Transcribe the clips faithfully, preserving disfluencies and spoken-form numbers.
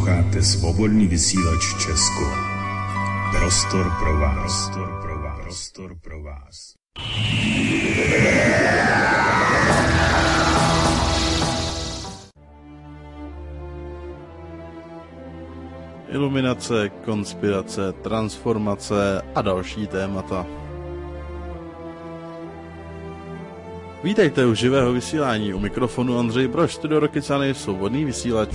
Posloucháte Svobodný vysílač Česko. Prostor pro vás. Prostor pro vás. Prostor pro vás. Iluminace, konspirace, transformace a další témata. Vítejte u živého vysílání, u mikrofonu Ondřej Brož, Studio Rokycany, Svobodný vysílač.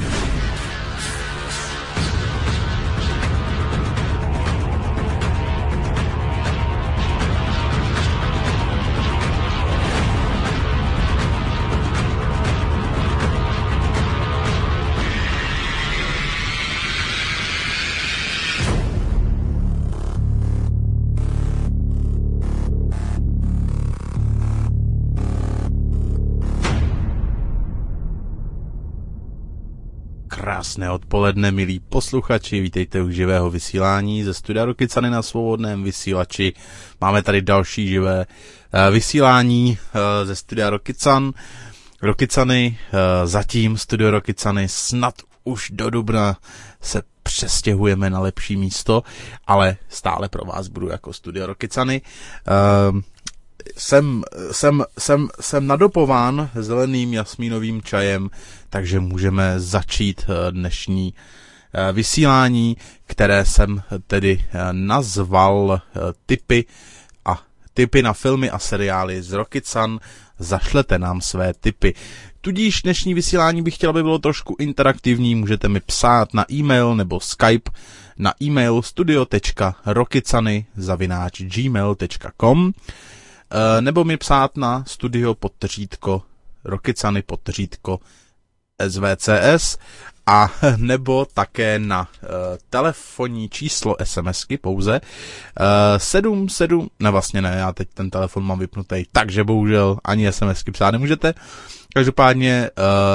Krásné odpoledne, milí posluchači, vítejte u živého vysílání ze Studia Rokycany na Svobodném vysílači. Máme tady další živé uh, vysílání uh, ze Studia Rokycan. Rokycany, uh, zatím Studio Rokycany, snad už do dubna se přestěhujeme na lepší místo, ale stále pro vás budu jako Studio Rokycany. Uh, Jsem, jsem, jsem, jsem nadopován zeleným jasmínovým čajem, takže můžeme začít dnešní vysílání, které jsem tedy nazval tipy a tipy na filmy a seriály z Rokycan. Zašlete nám své tipy. Tudíž dnešní vysílání bych chtěl, aby bylo trošku interaktivní. Můžete mi psát na e-mail nebo Skype na e-mail studio tečka rokycany zavináč gmail tečka com nebo mi psát na studio podtržítko Rokycany podtržítko S V C S a nebo také na uh, telefonní číslo SMSky pouze uh, sedm sedm, ne vlastně ne, já teď ten telefon mám vypnutý, takže bohužel ani SMSky psát nemůžete. Každopádně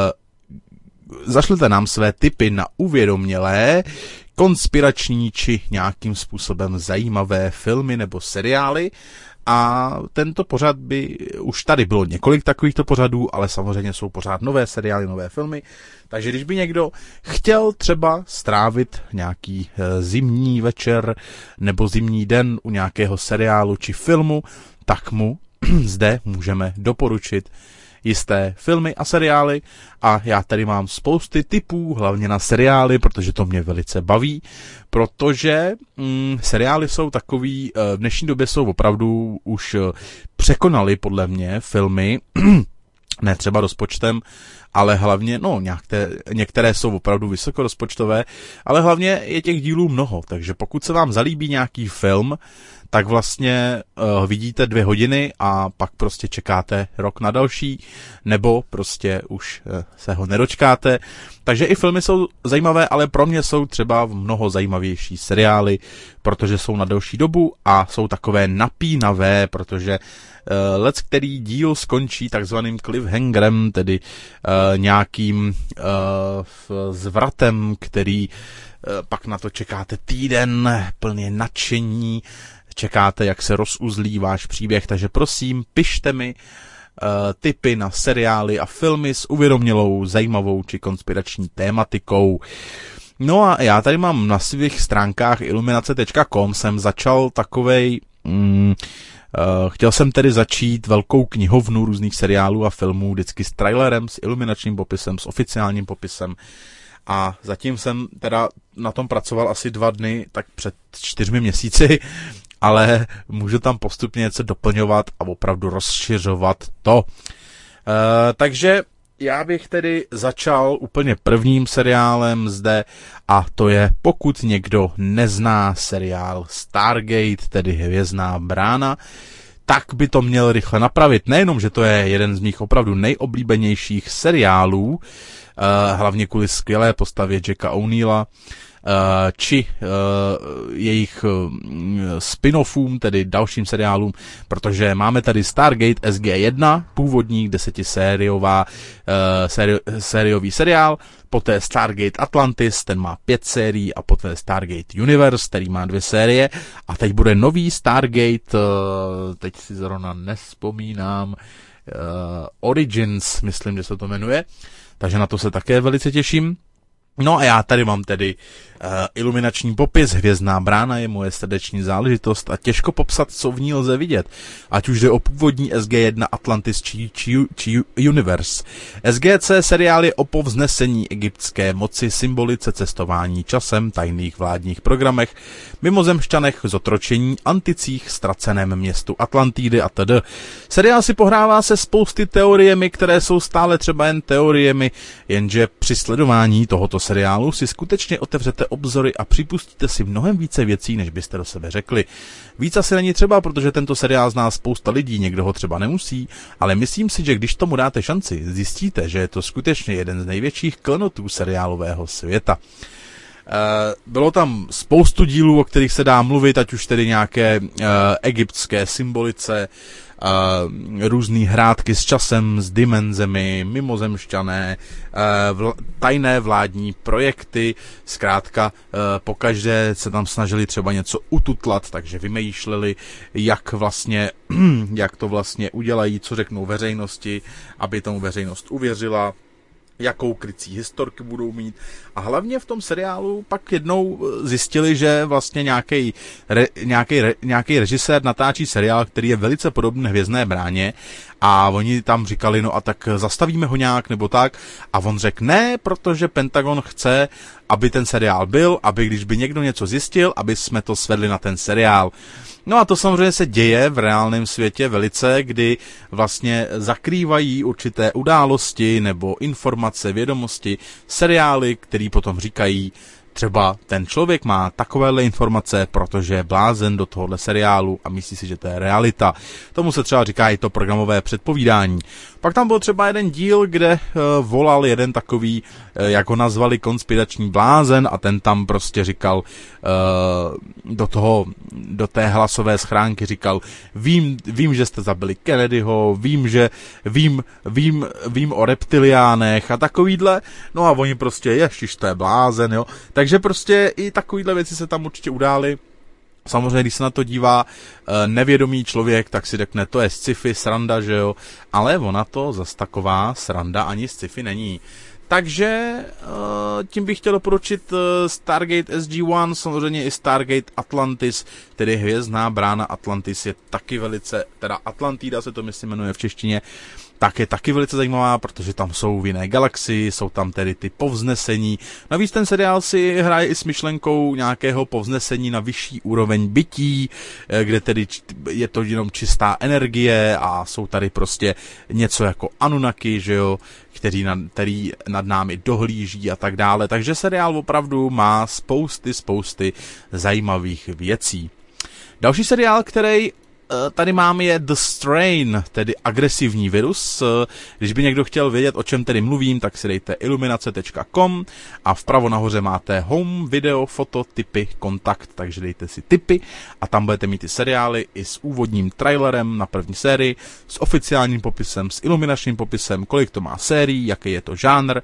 uh, zašlete nám své tipy na uvědomělé, konspirační či nějakým způsobem zajímavé filmy nebo seriály. A tento pořad by, už tady bylo několik takovýchto pořadů, ale samozřejmě jsou pořád nové seriály, nové filmy. Takže když by někdo chtěl třeba strávit nějaký zimní večer nebo zimní den u nějakého seriálu či filmu, tak mu zde můžeme doporučit jisté filmy a seriály a já tady mám spousty tipů, hlavně na seriály, protože to mě velice baví, protože mm, seriály jsou takový, v dnešní době jsou opravdu už překonaly podle mě filmy, ne třeba rozpočtem, ale hlavně, no nějaké, některé jsou opravdu vysokorozpočtové, ale hlavně je těch dílů mnoho, takže pokud se vám zalíbí nějaký film, tak vlastně uh, vidíte dvě hodiny a pak prostě čekáte rok na další, nebo prostě už uh, se ho nedočkáte. Takže i filmy jsou zajímavé, ale pro mě jsou třeba mnoho zajímavější seriály, protože jsou na delší dobu a jsou takové napínavé, protože uh, lec který díl skončí takzvaným cliffhangerem, tedy uh, nějakým uh, zvratem, který uh, pak na to čekáte týden, plně nadšení, čekáte, jak se rozuzlí váš příběh, takže prosím, pište mi uh, tipy na seriály a filmy s uvědomělou, zajímavou či konspirační tématikou. No a já tady mám na svých stránkách iluminace tečka com jsem začal takovej, mm, uh, chtěl jsem tedy začít velkou knihovnu různých seriálů a filmů, vždycky s trailerem, s iluminačním popisem, s oficiálním popisem. A zatím jsem teda na tom pracoval asi dva dny, tak před čtyřmi měsíci, ale můžu tam postupně něco doplňovat a opravdu rozšiřovat to. E, takže já bych tedy začal úplně prvním seriálem zde a to je, pokud někdo nezná seriál Stargate, tedy Hvězdná brána, tak by to měl rychle napravit. Nejenom, že to je jeden z mých opravdu nejoblíbenějších seriálů, e, hlavně kvůli skvělé postavě Jacka O'Neilla, či uh, jejich uh, spin-offům, tedy dalším seriálům, protože máme tady Stargate S G jedna, původní desetisériová uh, séri- sériový seriál, poté Stargate Atlantis, ten má pět sérií a poté Stargate Universe, který má dvě série a teď bude nový Stargate, uh, teď si zrovna nespomínám, uh, Origins, myslím, že se to jmenuje, takže na to se také velice těším. No a já tady mám tedy uh, iluminační popis, Hvězdná brána je moje srdeční záležitost a těžko popsat, co v ní lze vidět. Ať už jde o původní S G jedna Atlantis či, či, či Universe. S G C seriál je o povznesení egyptské moci, symbolice cestování časem, tajných vládních programech, mimozemšťanech, zotročení, anticích, ztraceném městu Atlantidy a td. Seriál si pohrává se spousty teoriemi, které jsou stále třeba jen teoriemi, jenže při sledování tohoto seriálu si skutečně otevřete obzory a připustíte si mnohem více věcí, než byste do sebe řekli. Víc asi není třeba, protože tento seriál zná spousta lidí, někdo ho třeba nemusí, ale myslím si, že když tomu dáte šanci, zjistíte, že je to skutečně jeden z největších klenotů seriálového světa. Bylo tam spoustu dílů, o kterých se dá mluvit, ať už tedy nějaké uh, egyptské symbolice, uh, různý hrátky s časem, s dimenzemi, mimozemšťané, uh, vl- tajné vládní projekty, zkrátka uh, pokaždé se tam snažili třeba něco ututlat, takže vymýšleli, jak vlastně, jak to vlastně udělají, co řeknou veřejnosti, aby tomu veřejnost uvěřila, jakou krycí historky budou mít. A hlavně v tom seriálu pak jednou zjistili, že vlastně nějaký re, nějaký re, nějaký režisér natáčí seriál, který je velice podobný Hvězdné bráně a oni tam říkali, no a tak zastavíme ho nějak nebo tak a on řekl ne, protože Pentagon chce, aby ten seriál byl, aby když by někdo něco zjistil, aby jsme to svedli na ten seriál. No a to samozřejmě se děje v reálném světě velice, kdy vlastně zakrývají určité události nebo informace, vědomosti, seriály, který potom říkají, třeba ten člověk má takovéhle informace, protože je blázen do tohohle seriálu a myslí si, že to je realita. Tomu se třeba říká i to programové předpovídání. Pak tam byl třeba jeden díl, kde uh, volal jeden takový, uh, jak ho nazvali, konspirační blázen a ten tam prostě říkal uh, do toho, do té hlasové schránky říkal, vím, vím, že jste zabili Kennedyho, vím, že vím, vím, vím o reptiliánech a takovýhle, no a oni prostě, ježiš, to je blázen, jo. Takže prostě i takovýhle věci se tam určitě udály. Samozřejmě, když se na to dívá nevědomý člověk, tak si řekne, to je sci-fi, sranda, že jo, ale ona to zas taková sranda ani sci-fi není. Takže tím bych chtěl doporučit Stargate S G jedna, samozřejmě i Stargate Atlantis, tedy Hvězdná brána Atlantis je taky velice, teda Atlantida se to myslím jmenuje v češtině, tak je taky velice zajímavá, protože tam jsou v jiné galaxii, jsou tam tedy ty povznesení. Navíc ten seriál si hraje i s myšlenkou nějakého povznesení na vyšší úroveň bytí, kde tedy je to jenom čistá energie a jsou tady prostě něco jako Anunnaki, že jo, který nad, který nad námi dohlíží a tak dále. Takže seriál opravdu má spousty, spousty zajímavých věcí. Další seriál, který tady máme je The Strain, tedy agresivní virus. Když by někdo chtěl vědět, o čem tedy mluvím, tak si dejte iluminace tečka com a vpravo nahoře máte home, video, foto, tipy, kontakt, takže dejte si tipy a tam budete mít ty seriály i s úvodním trailerem na první sérii, s oficiálním popisem, s iluminačním popisem, kolik to má sérií, jaký je to žánr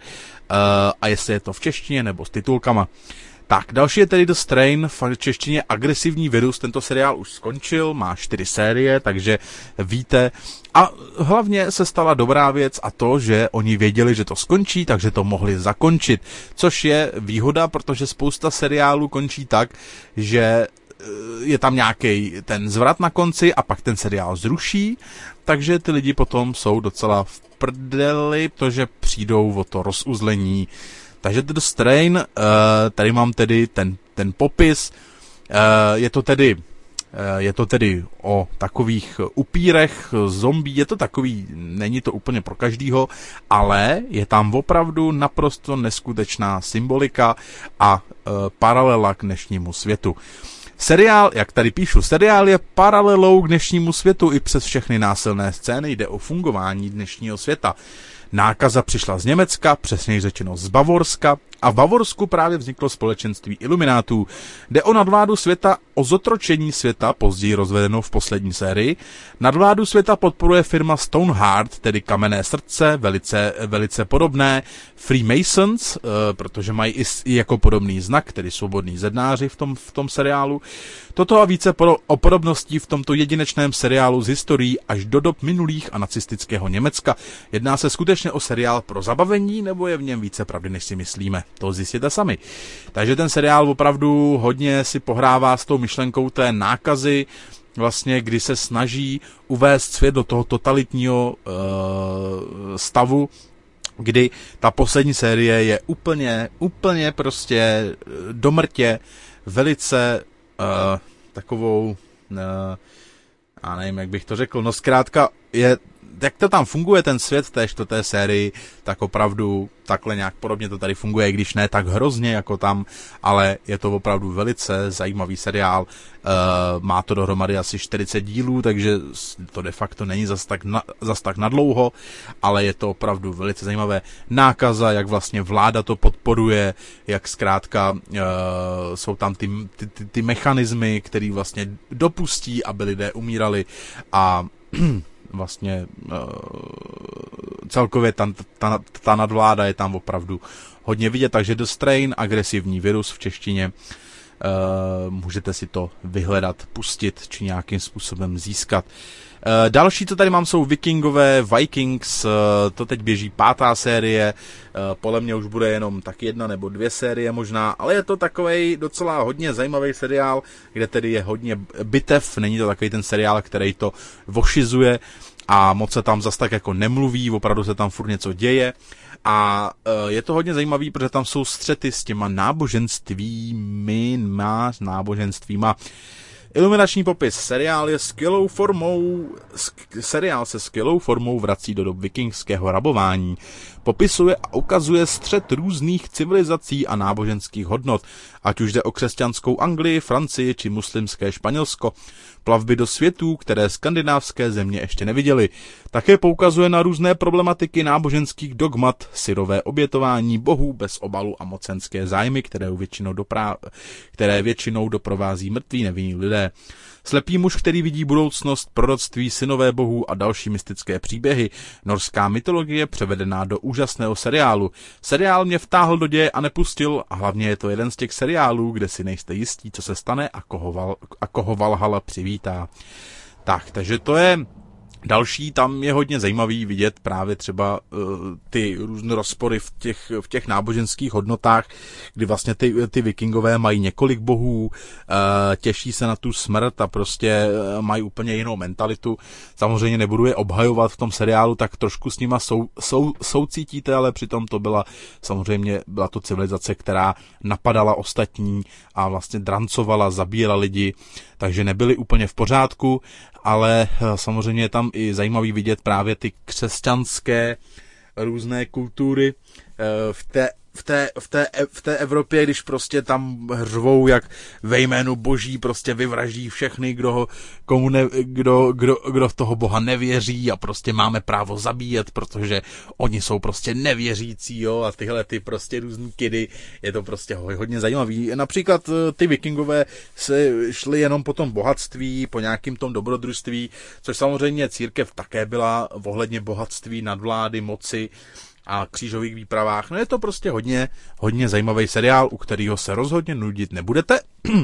a jestli je to v češtině nebo s titulkama. Tak, další je tedy The Strain, v češtině agresivní virus, tento seriál už skončil, má čtyři série, takže víte. A hlavně se stala dobrá věc a to, že oni věděli, že to skončí, takže to mohli zakončit, což je výhoda, protože spousta seriálů končí tak, že je tam nějaký ten zvrat na konci a pak ten seriál zruší, takže ty lidi potom jsou docela v prdeli, protože přijdou o to rozuzlení. Takže The Strain, uh, tady mám tedy ten, ten popis, uh, je to tedy, uh, je to tedy o takových upírech, zombí, je to takový, není to úplně pro každýho, ale je tam opravdu naprosto neskutečná symbolika a uh, paralela k dnešnímu světu. Seriál, jak tady píšu, seriál je paralelou k dnešnímu světu i přes všechny násilné scény, jde o fungování dnešního světa. Nákaza přišla z Německa, přesněji řečeno z Bavorska, a v Bavorsku právě vzniklo společenství iluminátů. Jde o nadvládu světa, o zotročení světa, později rozvedeno v poslední sérii. Nadvládu světa podporuje firma Stoneheart, tedy Kamenné srdce, velice, velice podobné Freemasons, protože mají i jako podobný znak, tedy svobodný zednáři v tom, v tom seriálu. Toto a více o podobností v tomto jedinečném seriálu z historií až do dob minulých a nacistického Německa. Jedná se skutečně skutečně o seriál pro zabavení, nebo je v něm více pravdy, než si myslíme. To zjistěte sami. Takže ten seriál opravdu hodně si pohrává s tou myšlenkou té nákazy, vlastně kdy se snaží uvést svět do toho totalitního uh, stavu, kdy ta poslední série je úplně, úplně prostě do mrtě velice uh, takovou, uh, já nevím, jak bych to řekl, no zkrátka je, jak to tam funguje ten svět v té čtvrté sérii, tak opravdu takhle nějak podobně to tady funguje, i když ne tak hrozně jako tam, ale je to opravdu velice zajímavý seriál. Uh, má to dohromady asi čtyřicet dílů, takže to de facto není zas tak, na, zas tak nadlouho, ale je to opravdu velice zajímavé. Nákaza, jak vlastně vláda to podporuje, jak zkrátka uh, jsou tam ty, ty, ty, ty mechanismy, které vlastně dopustí, aby lidé umírali a vlastně uh, celkově ta, ta, ta nadvláda je tam opravdu hodně vidět, takže The Strain, agresivní virus v češtině, uh, můžete si to vyhledat, pustit, či nějakým způsobem získat. Uh, další, co tady mám, jsou Vikingové, Vikings, uh, to teď běží pátá série, uh, podle mě už bude jenom tak jedna nebo dvě série možná, ale je to takovej docela hodně zajímavý seriál, kde tedy je hodně bitev, není to takový ten seriál, který to vošizuje a moc se tam zas tak jako nemluví, opravdu se tam furt něco děje a uh, je to hodně zajímavý, protože tam jsou střety s těma náboženstvími, má náboženstvíma. Iluminační popis. Seriál je skvělou formou, sk- seriál se skvělou formou vrací do dob vikingského rabování. Popisuje a ukazuje střet různých civilizací a náboženských hodnot, ať už jde o křesťanskou Anglii, Francii či muslimské Španělsko. Plavby do světů, které skandinávské země ještě neviděly. Také poukazuje na různé problematiky náboženských dogmat, syrové obětování bohů bez obalu a mocenské zájmy, které většinou, doprá... které většinou doprovází mrtví nevinní lidé. Slepý muž, který vidí budoucnost, proroctví, synové bohů a další mystické příběhy. Norská mytologie převedená do úžasného seriálu. Seriál mě vtáhl do děje a nepustil a hlavně je to jeden z těch seriálů, kde si nejste jistí, co se stane a koho, Val, a koho Valhalla přivítá. Tak, takže to je další, tam je hodně zajímavý vidět právě třeba uh, ty různé rozpory v těch, v těch náboženských hodnotách, kdy vlastně ty, ty vikingové mají několik bohů, uh, těší se na tu smrt a prostě uh, mají úplně jinou mentalitu. Samozřejmě nebudu je obhajovat v tom seriálu, tak trošku s nima sou, sou, soucítíte, ale přitom to byla samozřejmě byla to civilizace, která napadala ostatní a vlastně drancovala, zabíjela lidi, takže nebyli úplně v pořádku, ale samozřejmě je tam i zajímavý vidět právě ty křesťanské různé kultury v té, v té, v té, v té Evropě, když prostě tam řvou, jak ve jménu boží prostě vyvraždí všechny, kdo, ho, komu ne, kdo, kdo, kdo v toho boha nevěří a prostě máme právo zabíjet, protože oni jsou prostě nevěřící, jo, a tyhle ty prostě různý kidy, je to prostě hodně zajímavý. Například ty vikingové se šli jenom po tom bohatství, po nějakým tom dobrodružství, což samozřejmě církev také byla ohledně bohatství, nadvlády, moci a křížových výpravách. No je to prostě hodně, hodně zajímavý seriál, u kterého se rozhodně nudit nebudete.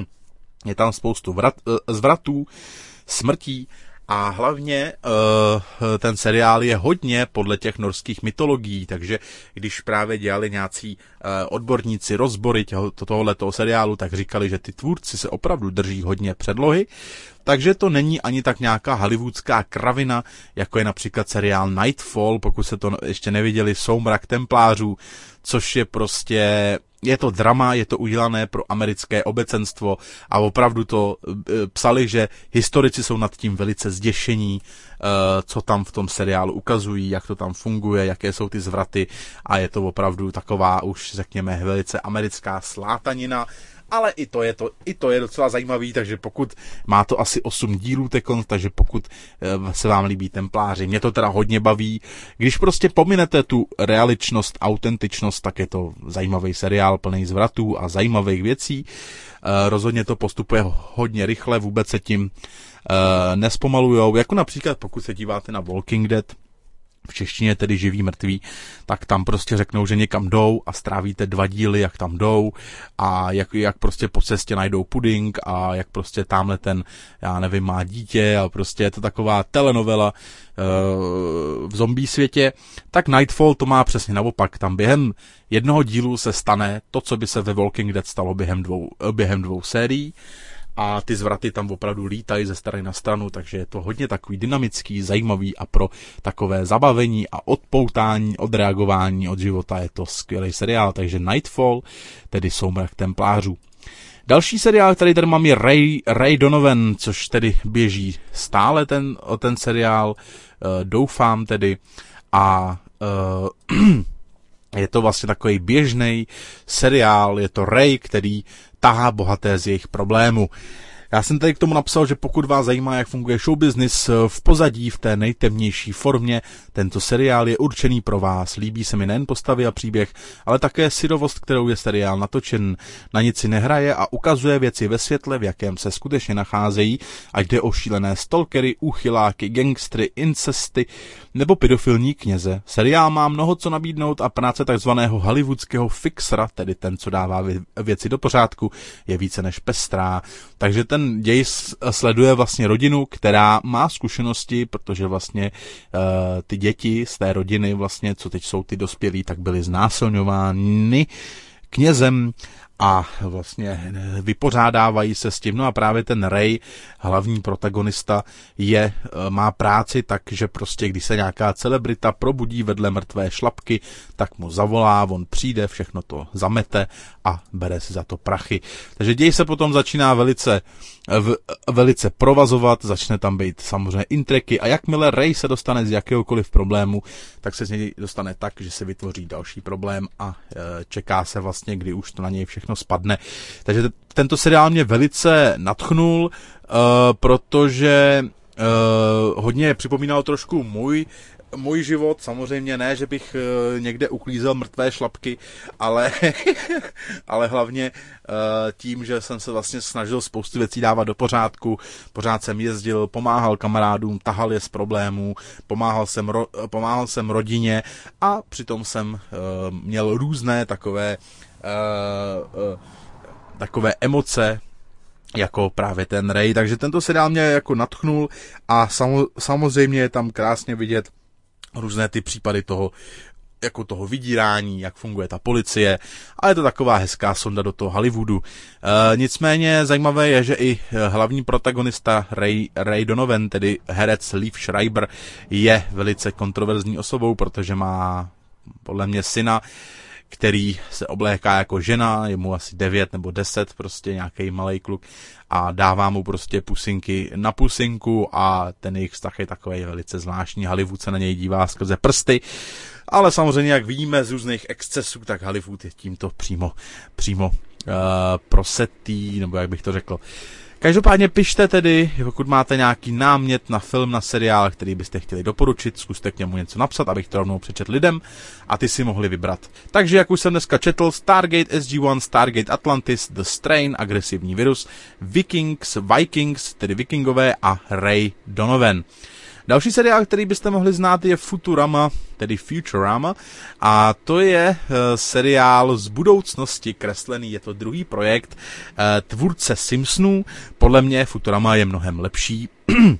Je tam spoustu vrat, zvratů, smrtí a hlavně uh, ten seriál je hodně podle těch norských mytologií, takže když právě dělali nějací uh, odborníci rozbory těho, tohohletoho seriálu, tak říkali, že ty tvůrci se opravdu drží hodně předlohy, takže to není ani tak nějaká hollywoodská kravina, jako je například seriál Nightfall, pokud se to ještě neviděli, Soumrak templářů, což je prostě, je to drama, je to udělané pro americké obecenstvo a opravdu to e, psali, že historici jsou nad tím velice zděšení, e, co tam v tom seriálu ukazují, jak to tam funguje, jaké jsou ty zvraty a je to opravdu taková už, řekněme, velice americká slátanina. Ale i to je to, i to je docela zajímavý, takže pokud má to asi osm dílů tekon, takže pokud se vám líbí Templáři, mě to teda hodně baví. Když prostě pominete tu realičnost, autentičnost, tak je to zajímavý seriál plný zvratů a zajímavých věcí. Rozhodně to postupuje hodně rychle, vůbec se tím nespomalujou, jako například pokud se díváte na Walking Dead, v češtině tedy Živí mrtví, tak tam prostě řeknou, že někam jdou a strávíte dva díly, jak tam jdou a jak, jak prostě po cestě najdou puding a jak prostě tamhle ten, já nevím, má dítě a prostě je to taková telenovela uh, v zombie světě. Tak Nightfall to má přesně naopak. Tam během jednoho dílu se stane to, co by se ve Walking Dead stalo během dvou, během dvou sérií. A ty zvraty tam opravdu lítají ze strany na stranu, takže je to hodně takový dynamický, zajímavý a pro takové zabavení a odpoutání, odreagování od života je to skvělý seriál, takže Nightfall, tedy Soumrak templářů. Další seriál, který tady mám, je Ray, Ray Donovan, což tedy běží stále ten, ten seriál, uh, doufám tedy, a uh, je to vlastně takový běžný seriál, je to Ray, který tahá bohaté z jejich problémů. Já jsem tady k tomu napsal, že pokud vás zajímá, jak funguje showbusiness v pozadí, v té nejtemnější formě, tento seriál je určený pro vás. Líbí se mi nejen postavy a příběh, ale také syrovost, kterou je seriál natočen. Na nic si nehraje a ukazuje věci ve světle, v jakém se skutečně nacházejí, ať jde o šílené stalkery, úchyláky, gangstry, incesty nebo pedofilní kněze. Seriál má mnoho co nabídnout a práce takzvaného hollywoodského fixera, tedy ten, co dává věci do pořádku, je více než pestrá. Takže ten děj sleduje vlastně rodinu, která má zkušenosti, protože vlastně uh, ty děti z té rodiny, vlastně, co teď jsou ty dospělí, tak byly znásilňovány knězem a vlastně vypořádávají se s tím. No a právě ten Ray, hlavní protagonista, je, má práci tak, že prostě když se nějaká celebrita probudí vedle mrtvé šlapky, tak mu zavolá, on přijde, všechno to zamete a bere si za to prachy. Takže děj se potom začíná velice, v, velice provazovat, začne tam být samozřejmě intriky a jakmile Ray se dostane z jakéhokoliv problému, tak se z něj dostane tak, že se vytvoří další problém a e, čeká se vlastně, kdy už to na něj všechno spadne. Takže t- tento seriál mě velice nadchnul, uh, protože uh, hodně připomínal trošku můj můj život, samozřejmě ne, že bych uh, někde uklízel mrtvé šlapky, ale, ale hlavně uh, tím, že jsem se vlastně snažil spoustu věcí dávat do pořádku, pořád jsem jezdil, pomáhal kamarádům, tahal je z problémů, pomáhal jsem, ro, pomáhal jsem rodině a přitom jsem uh, měl různé takové uh, uh, takové emoce, jako právě ten Ray, takže tento seriál mě jako nadchnul a samo, samozřejmě je tam krásně vidět různé ty případy toho, jako toho vydírání, jak funguje ta policie a je to taková hezká sonda do toho Hollywoodu. E, nicméně zajímavé je, že i hlavní protagonista Ray, Ray Donovan, tedy herec Liev Schreiber, je velice kontroverzní osobou, protože má podle mě syna, který se obléká jako žena, je mu asi devět nebo deset, prostě nějaký malej kluk a dává mu prostě pusinky na pusinku a ten jejich vztah je takový velice zvláštní. Hollywood se na něj dívá skrze prsty, ale samozřejmě, jak vidíme z různých excesů, tak Hollywood je tímto přímo, přímo uh, prosetý, nebo jak bych to řekl. Každopádně pište tedy, pokud máte nějaký námět na film, na seriál, který byste chtěli doporučit, zkuste k němu něco napsat, abych to rovnou přečetl lidem a ty si mohli vybrat. Takže, jak už jsem dneska četl, Stargate S G jedna, Stargate Atlantis, The Strain, agresivní virus, Vikings, Vikings, tedy Vikingové a Ray Donovan. Další seriál, který byste mohli znát, je Futurama, tedy Futurama, a to je uh, seriál z budoucnosti kreslený, je to druhý projekt uh, tvůrce Simpsonů. Podle mě Futurama je mnohem lepší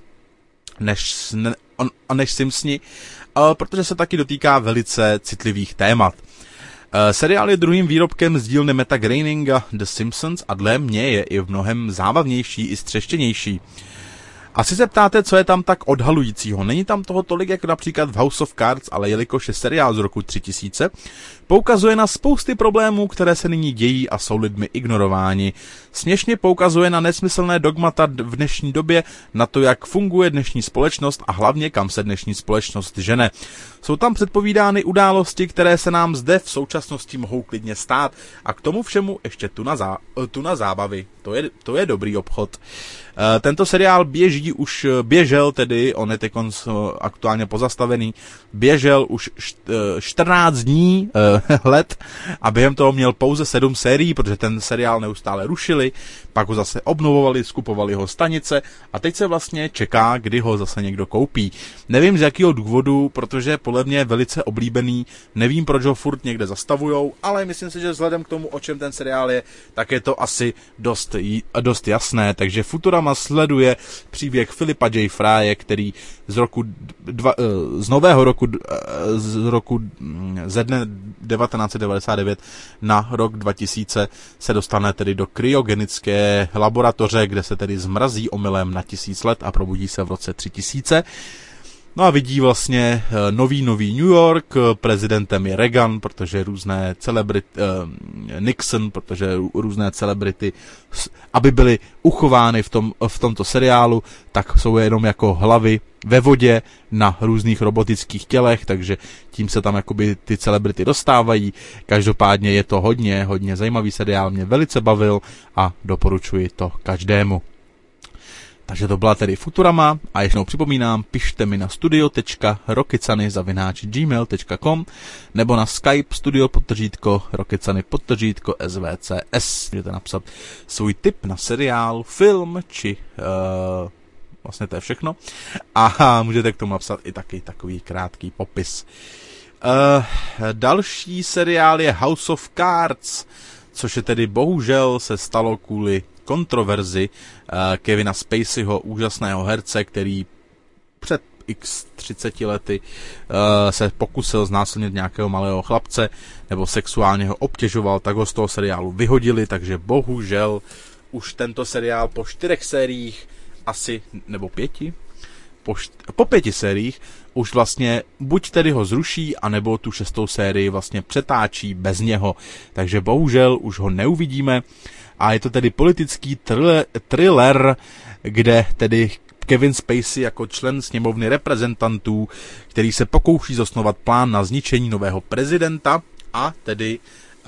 než, ne, on, než Simpsoni, uh, protože se taky dotýká velice citlivých témat. Uh, seriál je druhým výrobkem z dílny Meta Groeninga The Simpsons a dle mě je i v mnohem zábavnější i střeštěnější. Asi se ptáte, co je tam tak odhalujícího. Není tam toho tolik, jako například v House of Cards, ale jelikož je seriál z roku tři tisíce, poukazuje na spousty problémů, které se nyní dějí a jsou lidmi ignorováni. Směšně poukazuje na nesmyslné dogmata v dnešní době, na to, jak funguje dnešní společnost a hlavně kam se dnešní společnost žene. Jsou tam předpovídány události, které se nám zde v současnosti mohou klidně stát a k tomu všemu ještě tu na, zá, tu na zábavy. To je, to je dobrý obchod. E, tento seriál běží už, běžel tedy, on je teď aktuálně pozastavený, běžel už čtrnáct dní, e, let a během toho měl pouze sedm sérií, protože ten seriál neustále rušili zrušili, pak ho zase obnovovali, skupovali ho stanice a teď se vlastně čeká, kdy ho zase někdo koupí. Nevím z jakého důvodu, protože podle mě je velice oblíbený, nevím proč ho furt někde zastavujou, ale myslím si, že vzhledem k tomu, o čem ten seriál je, tak je to asi dost, dost jasné, takže Futurama sleduje příběh Philipa J. Frye, který z roku dva, z nového roku z roku ze dne devatenáct set devadesát devět na rok dva tisíce se dostane tedy do kryogenické laboratoře, kde se tedy zmrazí omylem na tisíc let a probudí se v roce tři tisíce. No a vidí vlastně nový, nový New York, prezidentem je Reagan, protože různé celebrity, eh, Nixon, protože různé celebrity, aby byly uchovány v, tom, v tomto seriálu, tak jsou jenom jako hlavy ve vodě na různých robotických tělech, takže tím se tam jakoby ty celebrity dostávají. Každopádně je to hodně, hodně zajímavý seriál, mě velice bavil a doporučuji to každému. Takže to byla tedy Futurama a ještě připomínám, pište mi na studio tečka rokicany zavináč gmail tečka com nebo na Skype studio podtržítko rokicany podtržítko svcs. Můžete napsat svůj tip na seriál, film či uh, vlastně to je všechno a můžete k tomu napsat i taky takový krátký popis. Uh, další seriál je House of Cards, což je tedy bohužel se stalo kvůli kontroverzi uh, Kevina Spaceyho, úžasného herce, který před x třiceti lety uh, se pokusil znásilnit nějakého malého chlapce nebo sexuálně ho obtěžoval, tak ho z toho seriálu vyhodili, takže bohužel už tento seriál po čtyřech sériích asi, nebo pěti, po, št- po pěti sériích už vlastně buď tedy ho zruší, anebo tu šestou sérii vlastně přetáčí bez něho, takže bohužel už ho neuvidíme. A je to tedy politický thriller, thriller, kde tedy Kevin Spacey jako člen sněmovny reprezentantů, který se pokouší zasnovat plán na zničení nového prezidenta a tedy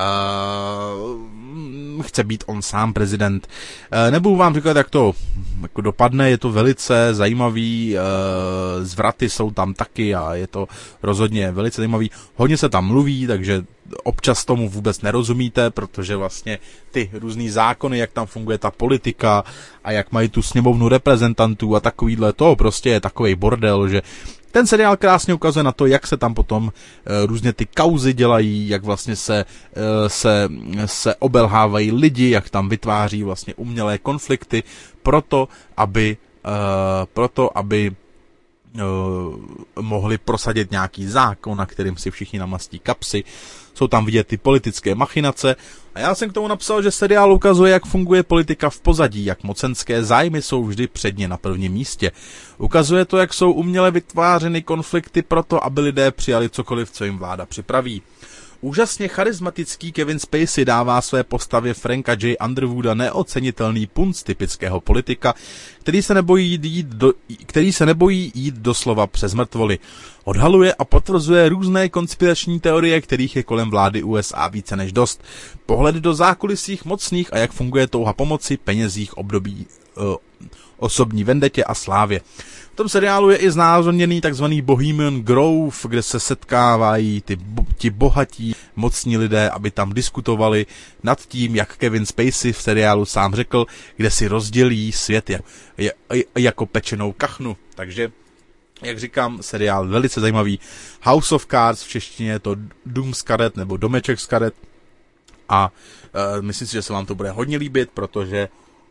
uh, chce být on sám prezident. Uh, nebudu vám říkat, jak to jako dopadne, je to velice zajímavý, uh, zvraty jsou tam taky a je to rozhodně velice zajímavý. Hodně se tam mluví, takže občas tomu vůbec nerozumíte, protože vlastně ty různý zákony, jak tam funguje ta politika a jak mají tu sněmovnu reprezentantů a takovýhle, to prostě je takovej bordel, že ten seriál krásně ukazuje na to, jak se tam potom uh, různě ty kauzy dělají, jak vlastně se, uh, se, se obelhávají lidi, jak tam vytváří vlastně umělé konflikty proto, aby, uh, proto, aby uh, mohli prosadit nějaký zákon, na kterým si všichni namastí kapsy. Jsou tam vidět ty politické machinace a já jsem k tomu napsal, že seriál ukazuje, jak funguje politika v pozadí, jak mocenské zájmy jsou vždy předně na prvním místě. Ukazuje to, jak jsou uměle vytvářeny konflikty proto, aby lidé přijali cokoliv, co jim vláda připraví. Úžasně charismatický Kevin Spacey dává své postavě Franka J. Underwooda neocenitelný punc typického politika, který se nebojí jít, do, který se nebojí jít doslova přes mrtvoly. Odhaluje a potvrzuje různé konspirační teorie, kterých je kolem vlády U S A více než dost. Pohled do zákulisích mocných a jak funguje touha pomoci, penězích, období, uh, osobní vendetě a slávě. V tom seriálu je i znázorněný takzvaný Bohemian Grove, kde se setkávají ty, ti bohatí, mocní lidé, aby tam diskutovali nad tím, jak Kevin Spacey v seriálu sám řekl, kde si rozdělí svět jak, jako pečenou kachnu. Takže, jak říkám, seriál velice zajímavý. House of Cards, v češtině je to Dům z karet nebo Domeček z karet. A uh, myslím si, že se vám to bude hodně líbit, protože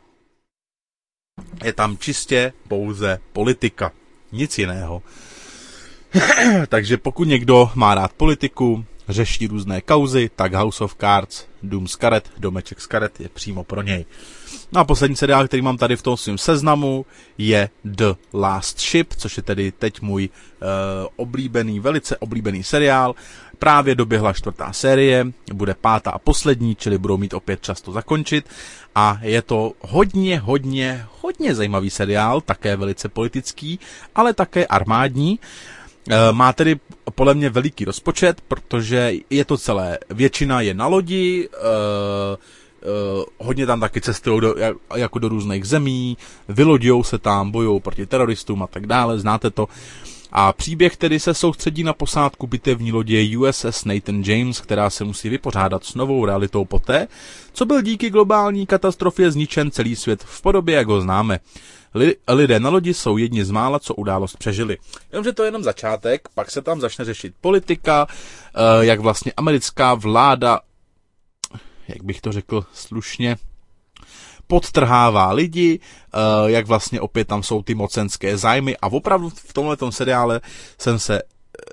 je tam čistě pouze politika. Nic jiného. Takže pokud někdo má rád politiku, řeší různé kauzy, tak House of Cards, Dům z karet, Domeček z karet je přímo pro něj. No a poslední seriál, který mám tady v tom svém seznamu, je The Last Ship, což je tedy teď můj uh, oblíbený, velice oblíbený seriál. Právě doběhla čtvrtá série, bude pátá a poslední, čili budou mít opět čas to zakončit. A je to hodně, hodně, hodně zajímavý seriál, také velice politický, ale také armádní. Má tedy podle mě veliký rozpočet, protože je to celé, většina je na lodi, Uh, hodně tam taky cestují do, jako do různých zemí, vyloďujou se tam, bojují proti teroristům a tak dále, znáte to. A příběh tedy se soustředí na posádku bitevní lodě U S S Nathan James, která se musí vypořádat s novou realitou poté, co byl díky globální katastrofě zničen celý svět v podobě, jak ho známe. Lidé na lodi jsou jedni z mála, co událost přežili. Jenomže to je jenom začátek, pak se tam začne řešit politika, jak vlastně americká vláda, jak bych to řekl slušně, podtrhává lidi, jak vlastně opět tam jsou ty mocenské zájmy a opravdu v tomhletom seriále jsem se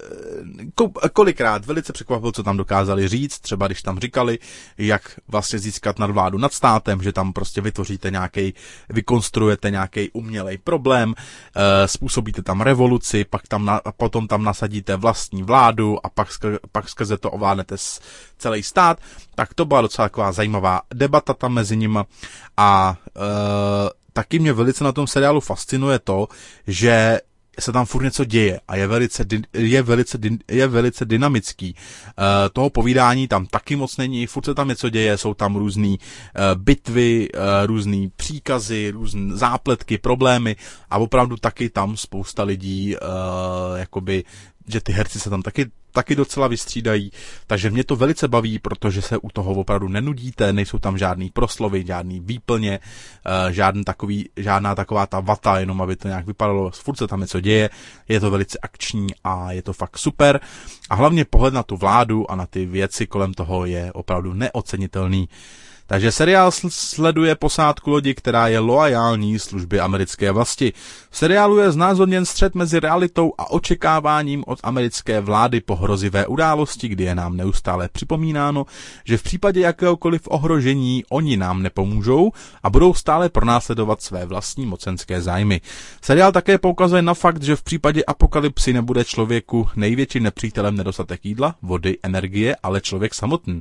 kolikrát velice překvapil, co tam dokázali říct, třeba když tam říkali, jak vlastně získat nadvládu nad státem, že tam prostě vytvoříte nějaký, vykonstruujete nějaký umělej problém, způsobíte tam revoluci, pak tam na, potom tam nasadíte vlastní vládu a pak, skrze, pak skrze to ovládnete celý stát, tak to byla docela taková zajímavá debata tam mezi nimi a e, taky mě velice na tom seriálu fascinuje to, že se tam furt něco děje a je velice, je velice, je velice dynamický. E, toho povídání tam taky moc není, furt se tam něco děje, jsou tam různý e, bitvy, e, různý příkazy, různé zápletky, problémy a opravdu taky tam spousta lidí, e, jakoby, že ty herci se tam taky taky docela vystřídají, takže mě to velice baví, protože se u toho opravdu nenudíte, nejsou tam žádný proslovy, žádný výplně, žádný takový, žádná taková ta vata, jenom aby to nějak vypadalo, furt se tam něco děje, je to velice akční a je to fakt super a hlavně pohled na tu vládu a na ty věci kolem toho je opravdu neocenitelný. Takže seriál sleduje posádku lodi, která je loajální službě americké vlasti. V seriálu je znázorněn střet mezi realitou a očekáváním od americké vlády po hrozivé události, kdy je nám neustále připomínáno, že v případě jakéhokoliv ohrožení oni nám nepomůžou a budou stále pronásledovat své vlastní mocenské zájmy. Seriál také poukazuje na fakt, že v případě apokalypsy nebude člověku největším nepřítelem nedostatek jídla, vody, energie, ale člověk samotný.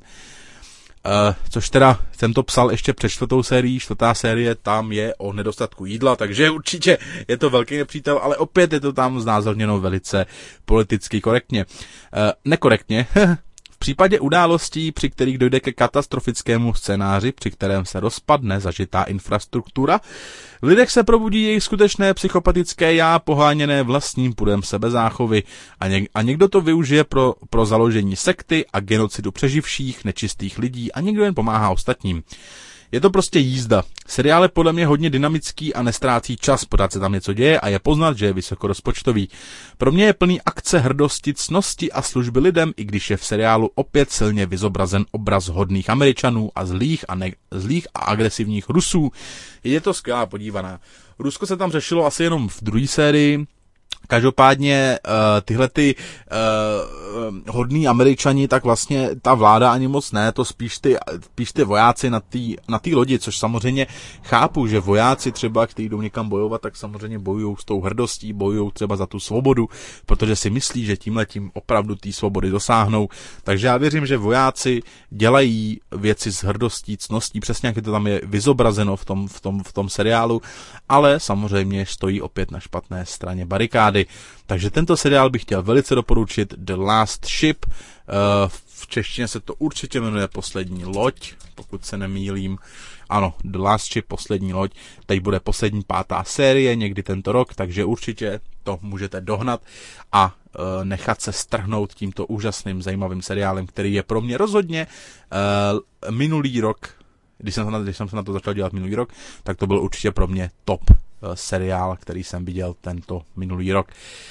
Uh, což teda jsem to psal ještě před čtvrtou sérií, čtvrtá série tam je o nedostatku jídla, takže určitě je to velký nepřítel, ale opět je to tam znázorněno velice politicky korektně. Uh, nekorektně. V případě událostí, při kterých dojde ke katastrofickému scénáři, při kterém se rozpadne zažitá infrastruktura, v lidech se probudí jejich skutečné psychopatické já, poháněné vlastním pudem sebezáchovy a, něk- a někdo to využije pro, pro založení sekty a genocidu přeživších, nečistých lidí a někdo jen pomáhá ostatním. Je to prostě jízda. Seriál je podle mě hodně dynamický a nestrácí čas, pořád se tam něco děje a je poznat, že je vysokorozpočtový. Pro mě je plný akce, hrdosti, ctnosti a služby lidem, i když je v seriálu opět silně vyzobrazen obraz hodných Američanů a zlých a, ne- zlých a agresivních Rusů. Je to skvělá podívaná. Rusko se tam řešilo asi jenom v druhé sérii. Každopádně uh, tyhle ty uh, hodní Američani, tak vlastně ta vláda ani moc ne, to spíš ty, spíš ty vojáci na té na té lodi, což samozřejmě chápu, že vojáci třeba, kteří jdou někam bojovat, tak samozřejmě bojují s tou hrdostí, bojují třeba za tu svobodu, protože si myslí, že tímhletím opravdu té svobody dosáhnou. Takže já věřím, že vojáci dělají věci s hrdostí, ctností, přesně jak to tam je vyzobrazeno v tom, v tom, v tom seriálu, ale samozřejmě stojí opět na špatné straně barikády. Takže tento seriál bych chtěl velice doporučit, The Last Ship, v češtině se to určitě jmenuje Poslední loď, pokud se nemýlím. Ano, The Last Ship, Poslední loď, teď bude poslední pátá série někdy tento rok, takže určitě to můžete dohnat a nechat se strhnout tímto úžasným, zajímavým seriálem, který je pro mě rozhodně uh, minulý rok, když jsem, na, když jsem se na to začal dělat minulý rok, tak to byl určitě pro mě top uh, seriál, který jsem viděl tento minulý rok.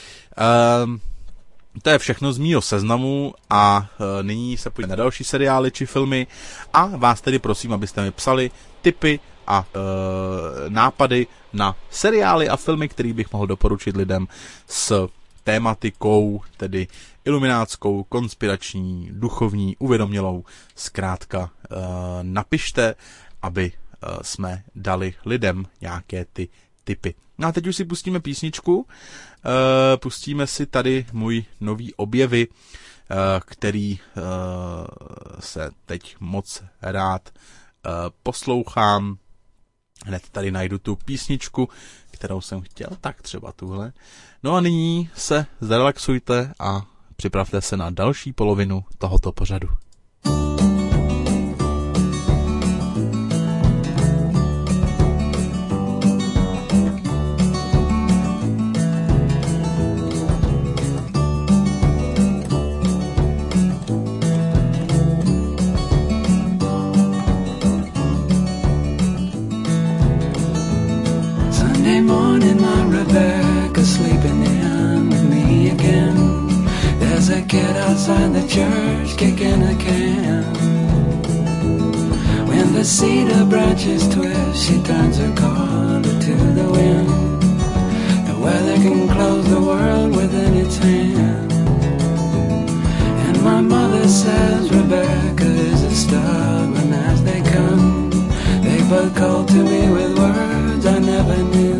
Uh, to je všechno z mýho seznamu a uh, nyní se půjdeme na další seriály či filmy a vás tedy prosím, abyste mi psali tipy a uh, nápady na seriály a filmy, který bych mohl doporučit lidem s tématikou, tedy ilumináckou, konspirační, duchovní, uvědomělou. Zkrátka uh, napište, aby uh, jsme dali lidem nějaké ty tipy. No a teď už si pustíme písničku. Uh, pustíme si tady můj nový objevy, uh, který uh, se teď moc rád uh, poslouchám. Hned tady najdu tu písničku, kterou jsem chtěl, tak třeba tuhle. No a nyní se zrelaxujte a připravte se na další polovinu tohoto pořadu. There's a kid outside the church kicking a can. When the cedar branches twist, she turns her collar to the wind. The weather can close the world within its hand. And my mother says Rebecca is as stubborn as they come. They both called to me with words I never knew.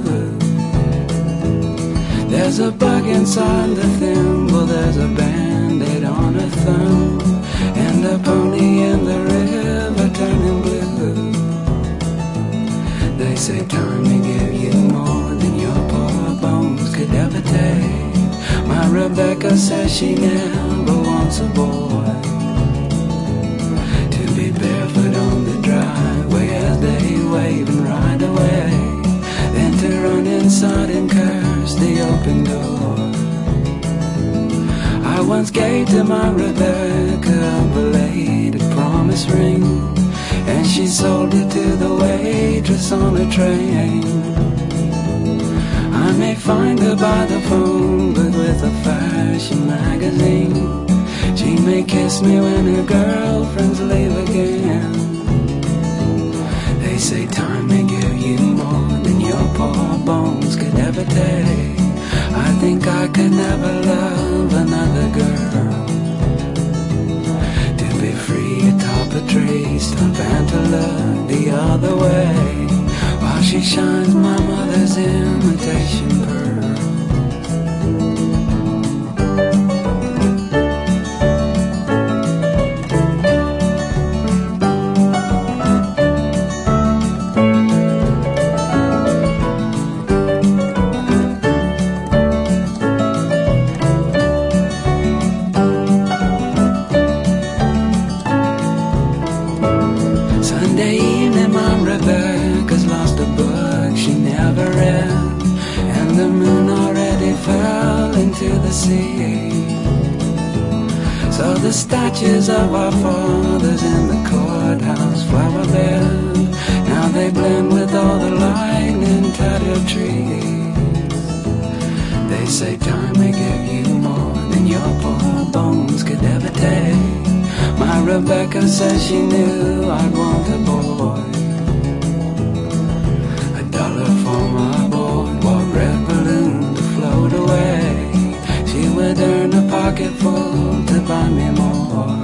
There's a bug inside the thimble, there's a band-aid on her thumb, and a pony in the river turning blue. They say time may give you more than your poor bones could ever take. My Rebecca says she never wants a boy to be barefoot on the driveway as they wave and ride away, then to run inside and curse the open door. I once gave to my Rebecca a belated promise ring, and she sold it to the waitress on a train. I may find her by the phone booth with a fashion magazine. She may kiss me when her girlfriends leave again. They say time may give you more than your poor bones could ever take. I think I could never love another girl. To be free atop a tree stump and to look the other way while she shines my mother's imitation pearl. So the statues of our fathers in the courthouse flower bed, now they blend with all the lightning tattered trees. They say time may give you more than your poor bones could ever take. My Rebecca says she knew I'd want a boy, a dollar for my boardwalk red balloon to float away. She would earn a pocket full to buy me more.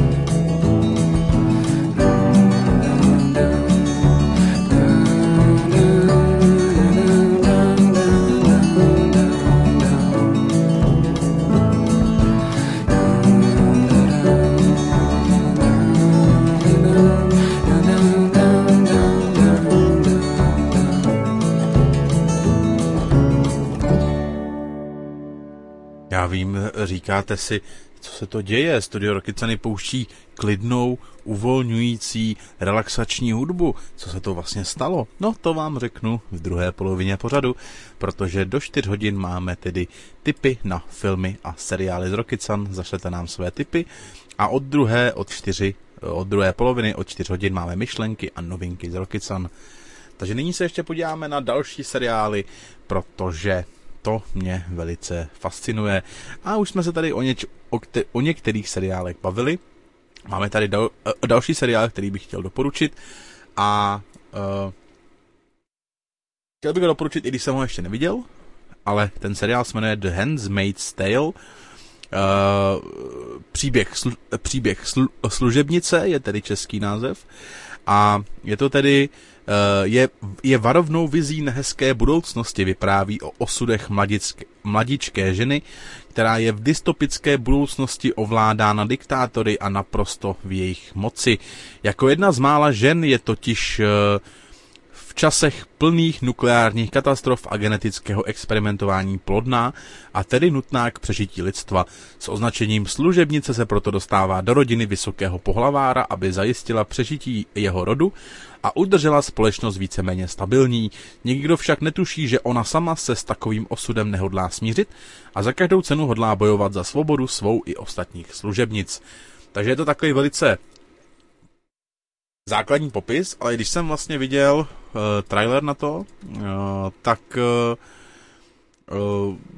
Já vím, říkáte si, co se to děje. Studio Rokycany pouští klidnou, uvolňující, relaxační hudbu. Co se to vlastně stalo? No, to vám řeknu v druhé polovině pořadu, protože do čtyř hodin máme tedy tipy na filmy a seriály z Rokycan. Zašlete nám své tipy a od druhé, od čtyři, od druhé poloviny, od čtyř hodin máme myšlenky a novinky z Rokycan. Takže nyní se ještě podíváme na další seriály, protože to mě velice fascinuje. A už jsme se tady o, něč, o, kte, o některých seriálech bavili. Máme tady dal, další seriál, který bych chtěl doporučit. A uh, chtěl bych ho doporučit, i když jsem ho ještě neviděl. Ale ten seriál se jmenuje The Handmaid's Tale. Uh, příběh slu, příběh slu, služebnice je tedy český název. A je to tedy je, je varovnou vizí nehezké budoucnosti, vypráví o osudech mladické, mladičké ženy, která je v dystopické budoucnosti ovládána diktátory a naprosto v jejich moci. Jako jedna z mála žen je totiž v časech plných nukleárních katastrof a genetického experimentování plodná a tedy nutná k přežití lidstva. S označením služebnice se proto dostává do rodiny vysokého pohlavára, aby zajistila přežití jeho rodu a udržela společnost víceméně stabilní. Nikdo však netuší, že ona sama se s takovým osudem nehodlá smířit a za každou cenu hodlá bojovat za svobodu svou i ostatních služebnic. Takže je to takový velice základní popis, ale když jsem vlastně viděl uh, trailer na to, uh, tak uh, uh,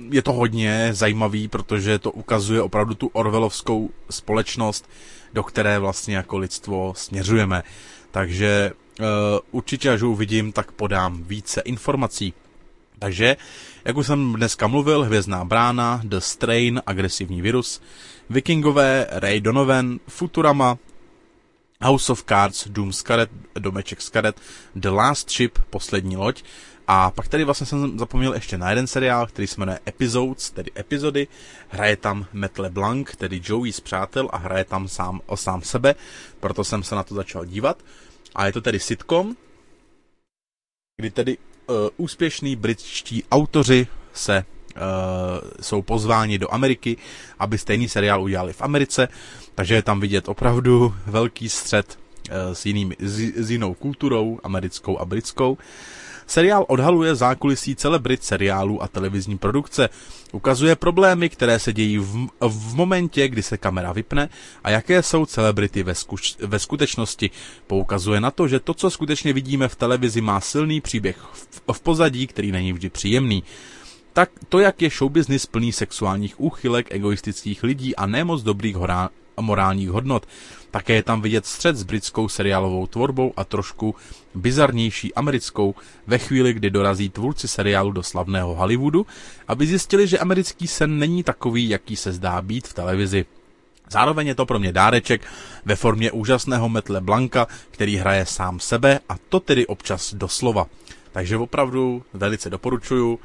je to hodně zajímavý, protože to ukazuje opravdu tu orwellovskou společnost, do které vlastně jako lidstvo směřujeme. Takže uh, určitě, až ho uvidím, tak podám více informací. Takže, jak už jsem dneska mluvil, Hvězdná brána, The Strain, agresivní virus, Vikingové, Ray Donovan, Futurama, House of Cards, Doom z karet, Domeček z karet, The Last Ship, Poslední loď. A pak tady vlastně jsem zapomněl ještě na jeden seriál, který se jmenuje Episodes, tedy epizody. Hraje tam Matt LeBlanc, tedy Joey z Přátel, a hraje tam sám o sám sebe, proto jsem se na to začal dívat. A je to tedy sitcom, kdy tedy uh, úspěšní britští autoři se uh, jsou pozváni do Ameriky, aby stejný seriál udělali v Americe, takže je tam vidět opravdu velký střet uh, s, jinými, s, s jinou kulturou, americkou a britskou. Seriál odhaluje zákulisí celebrit seriálů a televizní produkce. Ukazuje problémy, které se dějí v, v momentě, kdy se kamera vypne, a jaké jsou celebrity ve, zkuš, ve skutečnosti. Poukazuje na to, že to, co skutečně vidíme v televizi, má silný příběh v, v pozadí, který není vždy příjemný. Tak to, jak je showbiznis plný sexuálních úchylek, egoistických lidí a nemoc dobrých horá, morálních hodnot. Také je tam vidět střet s britskou seriálovou tvorbou a trošku bizarnější americkou ve chvíli, kdy dorazí tvůrci seriálu do slavného Hollywoodu, aby zjistili, že americký sen není takový, jaký se zdá být v televizi. Zároveň je to pro mě dáreček ve formě úžasného Matt LeBlanca, který hraje sám sebe, a to tedy občas doslova. Takže opravdu velice doporučuju.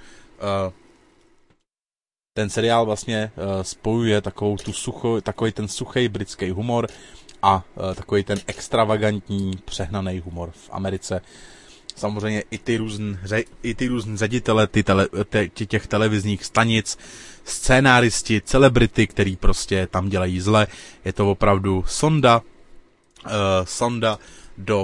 Ten seriál vlastně spojuje takovou tu sucho, takový ten suchý britský humor a takový ten extravagantní, přehnaný humor v Americe. Samozřejmě i ty různý, i ty různý ředitele ty tele, te, těch televizních stanic, scénáristi, celebrity, který prostě tam dělají zle. Je to opravdu sonda, uh, sonda do uh,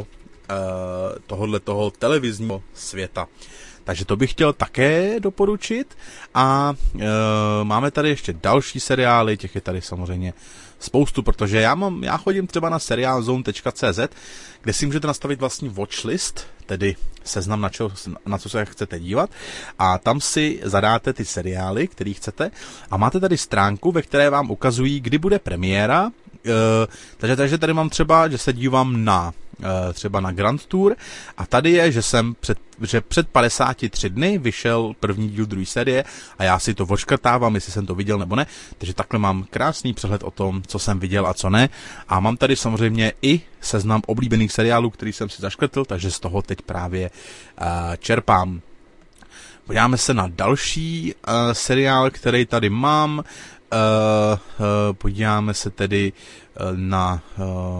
tohohle toho televizního světa. Takže to bych chtěl také doporučit. A e, máme tady ještě další seriály, těch je tady samozřejmě spoustu, protože já mám, já chodím třeba na serialzone tečka cé zet, kde si můžete nastavit vlastní watchlist, tedy seznam, na, čo, na co se chcete dívat, a tam si zadáte ty seriály, který chcete, a máte tady stránku, ve které vám ukazují, kdy bude premiéra. E, takže, takže tady mám třeba, že se dívám na třeba na Grand Tour, a tady je, že jsem před, že před padesáti třemi dny vyšel první díl druhé série a já si to odškrtávám, jestli jsem to viděl nebo ne, takže takhle mám krásný přehled o tom, co jsem viděl a co ne, a mám tady samozřejmě i seznam oblíbených seriálů, který jsem si zaškrtl, takže z toho teď právě uh, čerpám. Podíváme se na další uh, seriál, který tady mám. Uh, uh, podíváme se tedy uh, na uh,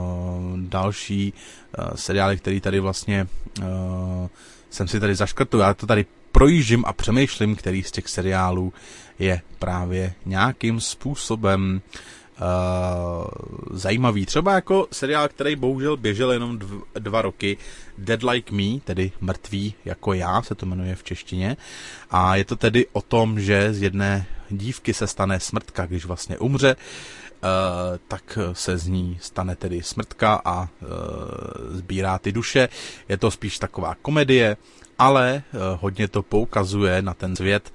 další uh, seriály, který tady vlastně uh, jsem si tady zaškrtul. Já to tady projíždím a přemýšlím, který z těch seriálů je právě nějakým způsobem uh, zajímavý. Třeba jako seriál, který bohužel běžel jenom dv, dva roky, Dead Like Me, tedy Mrtvý jako já, se to jmenuje v češtině. A je to tedy o tom, že z jedné dívky se stane smrtka, když vlastně umře, uh, tak se z ní stane tedy smrtka a uh, sbírá ty duše. Je to spíš taková komedie, ale uh, hodně to poukazuje na ten svět.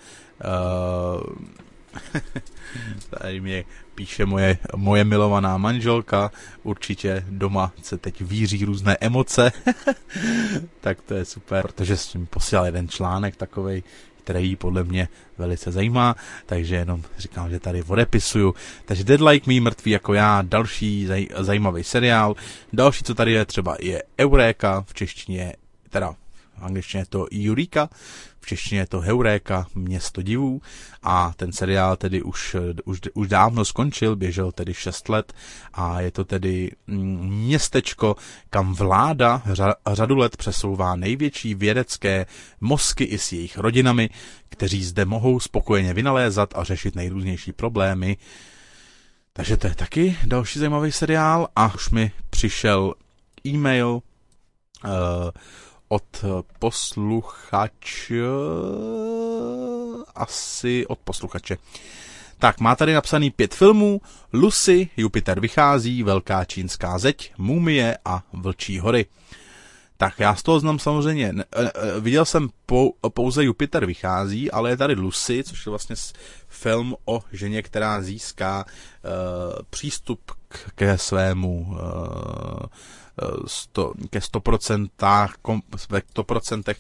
Uh, tady mě píše moje, moje milovaná manželka, určitě doma se teď víří různé emoce, tak to je super, protože s tím posílal jeden článek takovej, který jí podle mě velice zajímá, takže jenom říkám, že tady odepisuju. Takže Dead Like Me, Mrtvý jako já, další zaj, zajímavý seriál. Další, co tady je, třeba je Eureka, v češtině, teda v angličtině je to Eureka, v češtině je to Heuréka, Město divů, a ten seriál tedy už, už, už dávno skončil, běžel tedy šest let, a je to tedy městečko, kam vláda řa, řadu let přesouvá největší vědecké mozky i s jejich rodinami, kteří zde mohou spokojeně vynalézat a řešit nejrůznější problémy. Takže to je taky další zajímavý seriál, a už mi přišel e-mail uh, od posluchače, asi od posluchače. Tak, má tady napsaný pět filmů: Lucy, Jupiter vychází, Velká čínská zeď, Mumie a Vlčí hory. Tak já z toho znám samozřejmě, ne, ne, viděl jsem pou, pouze Jupiter vychází, ale je tady Lucy, což je vlastně film o ženě, která získá uh, přístup k, ke svému uh, sto, ke sto procentách, kom, ve sto procentech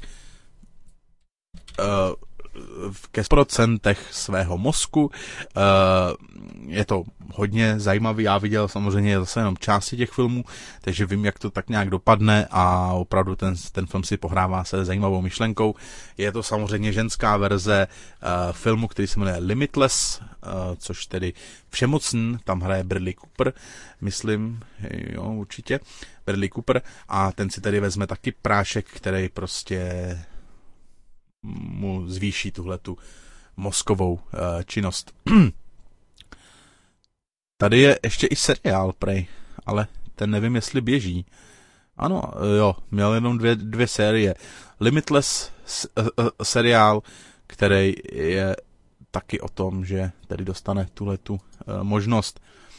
uh, ke sto procentech svého mozku. Uh, je to hodně zajímavý, já viděl samozřejmě zase jenom části těch filmů, takže vím, jak to tak nějak dopadne a opravdu ten, ten film si pohrává se zajímavou myšlenkou. Je to samozřejmě ženská verze uh, filmu, který se jmenuje Limitless, uh, což tedy Všemocný, tam hraje Bradley Cooper, myslím, jo, určitě, Bradley Cooper, a ten si tedy vezme taky prášek, který prostě mu zvýší tuhletu mozkovou uh, činnost. Tady je ještě i seriál, prej, ale ten nevím, jestli běží. Ano, jo, měl jenom dvě, dvě série. Limitless uh, uh, seriál, který je taky o tom, že tedy dostane tuhletu uh, možnost.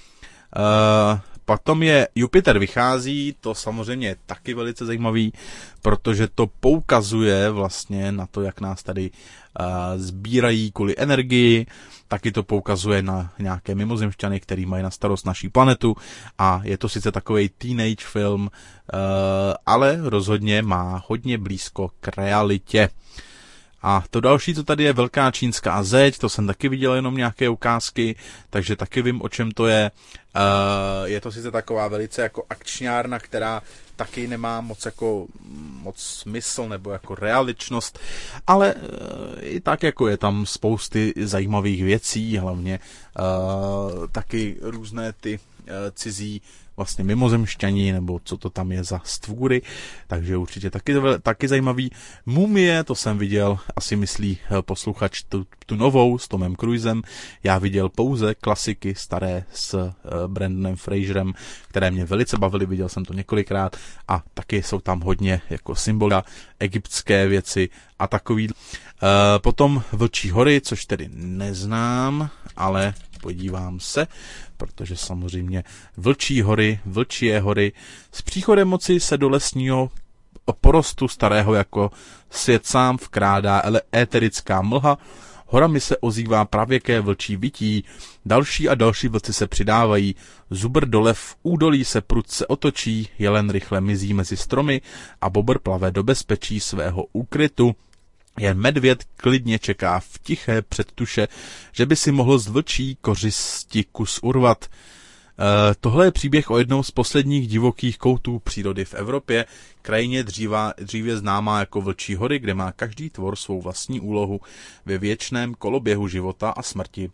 Uh, Potom je Jupiter vychází, to samozřejmě je taky velice zajímavý, protože to poukazuje vlastně na to, jak nás tady uh, sbírají kvůli energii, taky to poukazuje na nějaké mimozemšťany, který mají na starost naší planetu a je to sice takovej teenage film, uh, ale rozhodně má hodně blízko k realitě. A to další, co tady je Velká čínská zeď, to jsem taky viděl jenom nějaké ukázky, takže taky vím, o čem to je. Uh, je to sice taková velice jako akčňárna, která taky nemá moc jako moc smysl nebo jako realičnost, ale uh, i tak jako je tam spousty zajímavých věcí, hlavně uh, taky různé ty uh, cizí vlastně mimozemšťani, nebo co to tam je za stvůry, takže určitě taky, taky zajímavý. Mumie, to jsem viděl, asi myslí posluchač tu, tu novou s Tomem Cruisem, já viděl pouze klasiky staré s uh, Brandonem Fraserem, které mě velice bavily, viděl jsem to několikrát a taky jsou tam hodně jako symbola, egyptské věci a takový. Uh, potom Vlčí hory, což tedy neznám, ale podívám se, protože samozřejmě Vlčí hory, Vlčí hory, s příchodem moci se do lesního porostu starého jako svět sám vkrádá éterická mlha, horami se ozývá pravěké vlčí vytí, další a další vlci se přidávají, zubr dole v údolí se prudce otočí, jelen rychle mizí mezi stromy a bobr plave do bezpečí svého úkrytu. Jen medvěd klidně čeká v tiché předtuše, že by si mohl z vlčí kořisti kus urvat. E, tohle je příběh o jednou z posledních divokých koutů přírody v Evropě, krajině dříva, dříve známá jako Vlčí hory, kde má každý tvor svou vlastní úlohu ve věčném koloběhu života a smrti.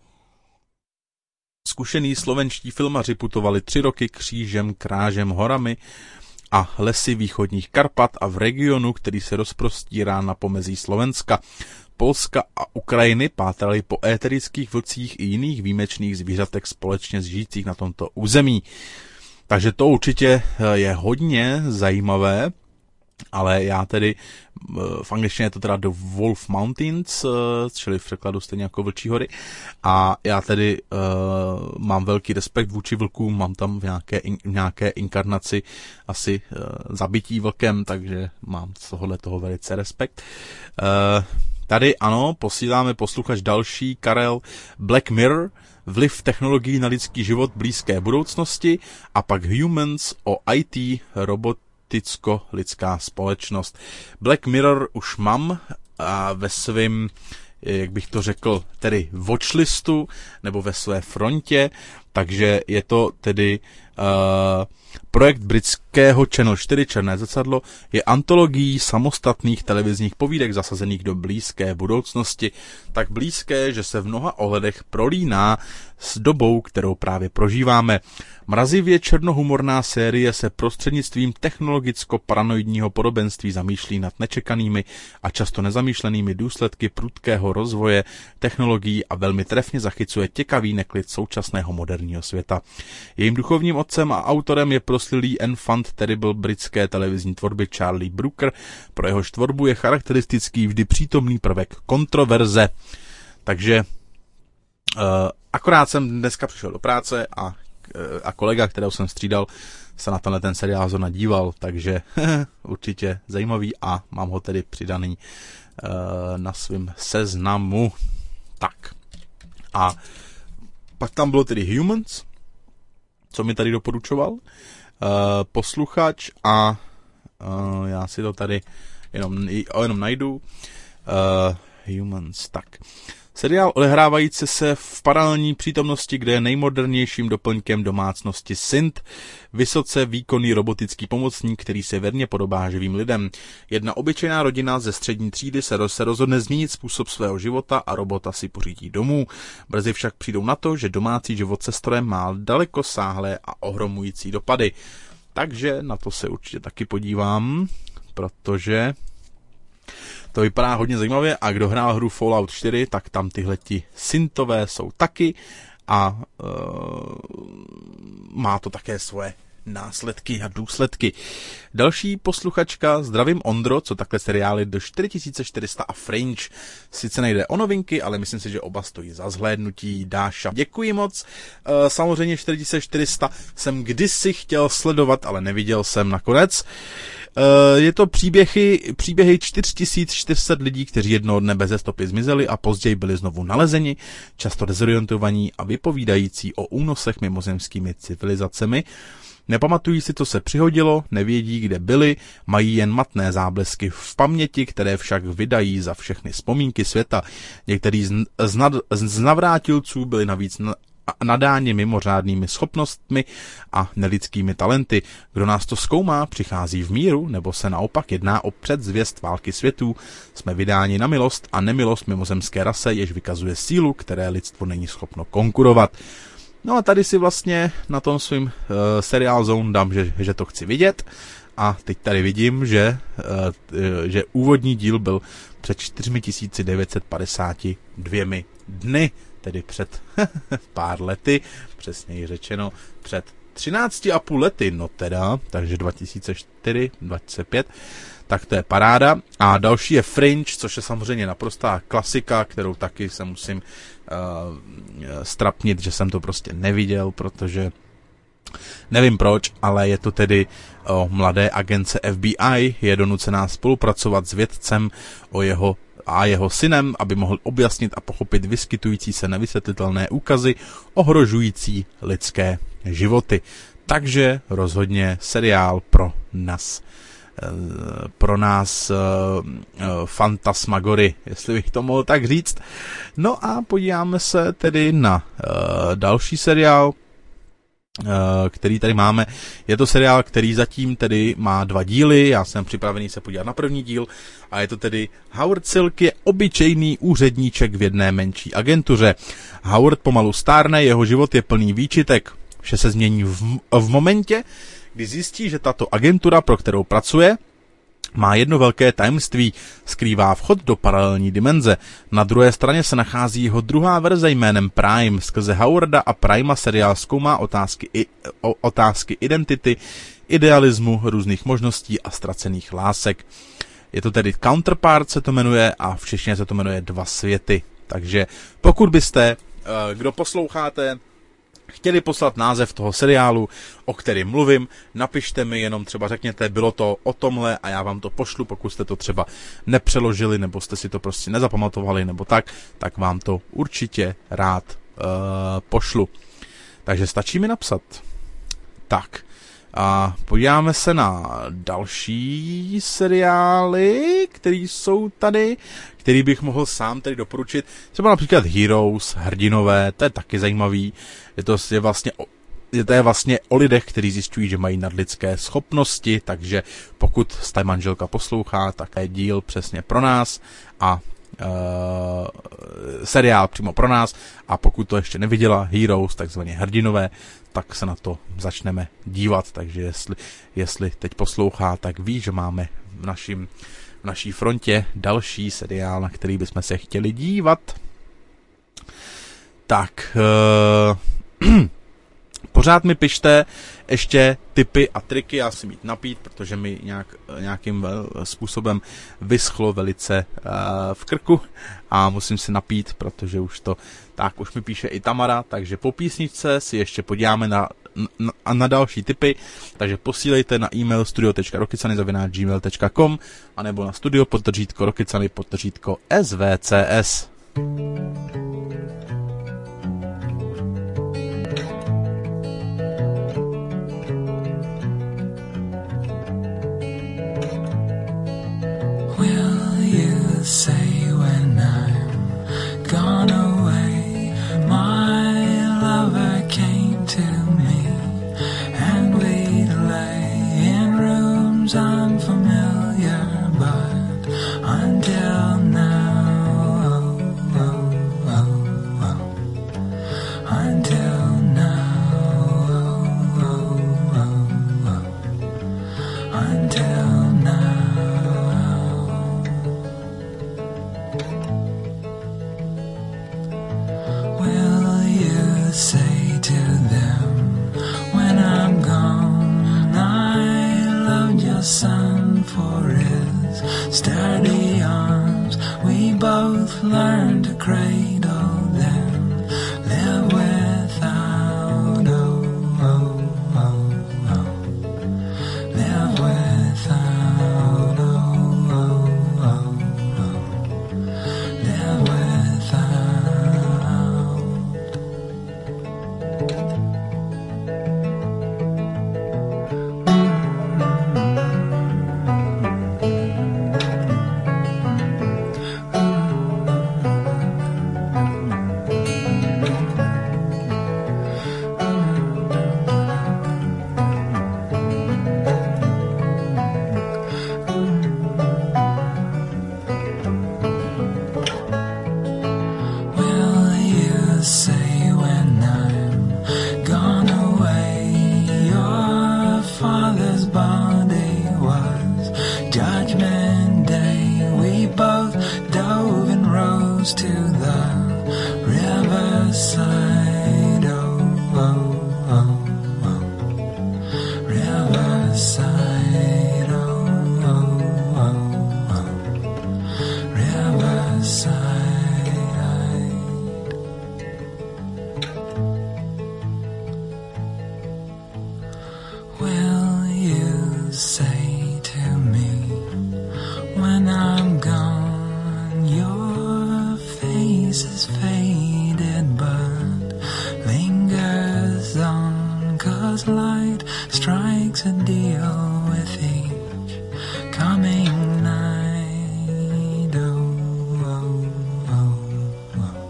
Zkušený slovenští filmaři putovali tři roky křížem, krážem, horami a lesy východních Karpat a v regionu, který se rozprostírá na pomezí Slovenska, Polska a Ukrajiny, pátrali po éterických vlcích i jiných výjimečných zvířatech společně žijících na tomto území. Takže to určitě je hodně zajímavé, ale já tedy, v angličtině je to teda The Wolf Mountains, čili v překladu stejně jako Vlčí hory, a já tedy uh, mám velký respekt vůči vlkům, mám tam v nějaké, in, nějaké inkarnaci asi uh, zabití vlkem, takže mám z tohohle toho velice respekt. Uh, tady ano, posíláme posluchač další, Karel, Black Mirror, vliv technologií na lidský život blízké budoucnosti a pak Humans o í té, robot, lidská společnost. Black Mirror už mám a ve svém, jak bych to řekl, tedy watchlistu nebo ve své frontě, takže je to tedy uh, projekt britského Channel čtyři Černé zrcadlo, je antologií samostatných televizních povídek zasazených do blízké budoucnosti, tak blízké, že se v mnoha ohledech prolíná s dobou, kterou právě prožíváme. Mrazivě černohumorná série se prostřednictvím technologicko-paranoidního podobenství zamýšlí nad nečekanými a často nezamýšlenými důsledky prudkého rozvoje technologií a velmi trefně zachycuje těkavý neklid současného moderního světa. Jejím duchovním otcem a autorem je proslulý enfant terrible britské televizní tvorby Charlie Brooker. Pro jehož tvorbu je charakteristický vždy přítomný prvek kontroverze. Takže uh, akorát jsem dneska přišel do práce a a kolega, kterého jsem střídal, se na tenhle ten seriál zrovna díval, takže určitě zajímavý a mám ho tedy přidaný uh, na svém seznamu. Tak. A pak tam bylo tedy Humans, co mi tady doporučoval uh, posluchač a uh, já si to tady jenom, jenom najdu. Uh, Humans, tak. Seriál odehrávající se v paralelní přítomnosti, kde je nejmodernějším doplňkem domácnosti Synth, vysoce výkonný robotický pomocník, který se věrně podobá živým lidem. Jedna obyčejná rodina ze střední třídy se, roz, se rozhodne změnit způsob svého života a robota si pořídí domů. Brzy však přijdou na to, že domácí život se strojem má daleko sáhlé a ohromující dopady. Takže na to se určitě taky podívám, protože to vypadá hodně zajímavě a kdo hrál hru Fallout čtyři, tak tam tyhleti syntové jsou taky a uh, má to také svoje následky a důsledky. Další posluchačka, zdravím Ondro, co takhle seriály do čtyři tisíce čtyři sta a Fringe. Sice nejde o novinky, ale myslím si, že oba stojí za zhlédnutí. Dáša, děkuji moc. E, samozřejmě čtyři tisíce čtyři sta jsem kdysi chtěl sledovat, ale neviděl jsem nakonec. E, je to příběhy, příběhy čtyři tisíce čtyři sta lidí, kteří jednoho dne beze stopy zmizeli a později byli znovu nalezeni, často dezorientovaní a vypovídající o únosech mimozemskými civilizacemi. Nepamatují si, co se přihodilo, nevědí, kde byli, mají jen matné záblesky v paměti, které však vydají za všechny vzpomínky světa. Některý z, z, nad, z navrátilců byli navíc na, nadáni mimořádnými schopnostmi a nelidskými talenty. Kdo nás to zkoumá, přichází v míru, nebo se naopak jedná o předzvěst války světů. Jsme vydáni na milost a nemilost mimozemské rase, jež vykazuje sílu, které lidstvo není schopno konkurovat. No a tady si vlastně na tom svým uh, seriál Zone dám, že, že to chci vidět a teď tady vidím, že, uh, že úvodní díl byl před čtyři tisíce devět set padesáti dvěmi dny, tedy před pár lety, přesněji řečeno před třinácti a půl lety, no teda, takže dva tisíce čtyři, dva tisíce pět, tak to je paráda. A další je Fringe, což je samozřejmě naprostá klasika, kterou taky se musím uh, strapnit, že jsem to prostě neviděl, protože nevím proč, ale je to tedy o mladé agence F B I, je donucená spolupracovat s vědcem o jeho a jeho synem, aby mohl objasnit a pochopit vyskytující se nevysvětlitelné úkazy ohrožující lidské životy. Takže rozhodně seriál pro nás. pro nás uh, uh, fantasmagory, jestli bych to mohl tak říct. No a podíváme se tedy na uh, další seriál, uh, který tady máme. Je to seriál, který zatím tedy má dva díly, já jsem připravený se podívat na první díl a je to tedy Howard Silk je obyčejný úředníček v jedné menší agentuře. Howard pomalu stárne, jeho život je plný výčitek. Vše se změní v, v momentě, kdy zjistí, že tato agentura, pro kterou pracuje, má jedno velké tajemství, skrývá vchod do paralelní dimenze. Na druhé straně se nachází jeho druhá verze jménem Prime. Skrze Howarda a Prima seriál zkoumá otázky, i, o, otázky identity, idealismu, různých možností a ztracených lásek. Je to tedy Counterpart se to jmenuje a v češtině se to jmenuje Dva světy. Takže pokud byste, kdo posloucháte, chtěli poslat název toho seriálu, o kterém mluvím, napište mi, jenom třeba řekněte, bylo to o tomhle a já vám to pošlu, pokud jste to třeba nepřeložili, nebo jste si to prostě nezapamatovali, nebo tak, tak vám to určitě rád uh, pošlu. Takže stačí mi napsat. Tak, a podíváme se na další seriály, které jsou tady, který bych mohl sám tady doporučit. Třeba například Heroes, Hrdinové, to je taky zajímavý. Je to je vlastně o, je to je vlastně o lidech, kteří zjišťují, že mají nadlidské schopnosti, takže pokud jste manželka poslouchá, tak je díl přesně pro nás a Uh, seriál přímo pro nás a pokud to ještě neviděla, Heroes, takzvaně Hrdinové, tak se na to začneme dívat, takže jestli, jestli teď poslouchá, tak ví, že máme v, našim, v naší frontě další seriál, na který bychom se chtěli dívat. Tak uh, pořád mi pište ještě tipy a triky, já si mít napít, protože mi nějak, nějakým způsobem vyschlo velice uh, v krku a musím si napít, protože už to, tak už mi píše i Tamara, takže po písničce si ještě podíváme na n- a na další tipy, takže posílejte na e-mail studio tečka rokycany zavináč gmail tečka com anebo na studio podtržítko rokycany podtržítko svcs. Will you say when I'm gone away, my lover came to me, and we'd lay in rooms unfamiliar, but until now, oh, oh, oh, oh, until now, oh, oh, oh, oh, until now. Say to them when I'm gone, I loved your son for his sturdy arms. We both learned to cradle them, live without, oh, oh, oh, oh. Live without, oh, oh, oh, oh. Live without. Say when I'm gone away, your father's body was Judgment Day. We both dove and rose to the riverside. Oh, oh, oh, oh. Riverside. Oh, oh, oh, oh. Riverside. Say to me when I'm gone, your face is faded but lingers on, 'cause light strikes a deal with each coming night. Oh, oh, oh, oh.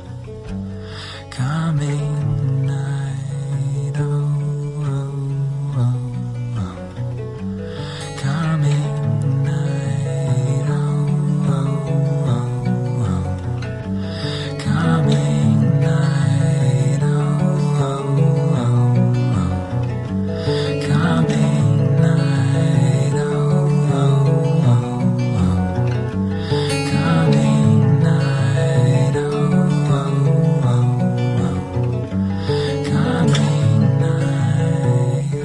Coming night. Oh, oh, oh. Coming night, oh, oh, oh, oh. Coming night, oh, oh, oh, oh. Coming night, oh, oh, oh, oh. Coming night, oh, oh, oh, oh. Coming night.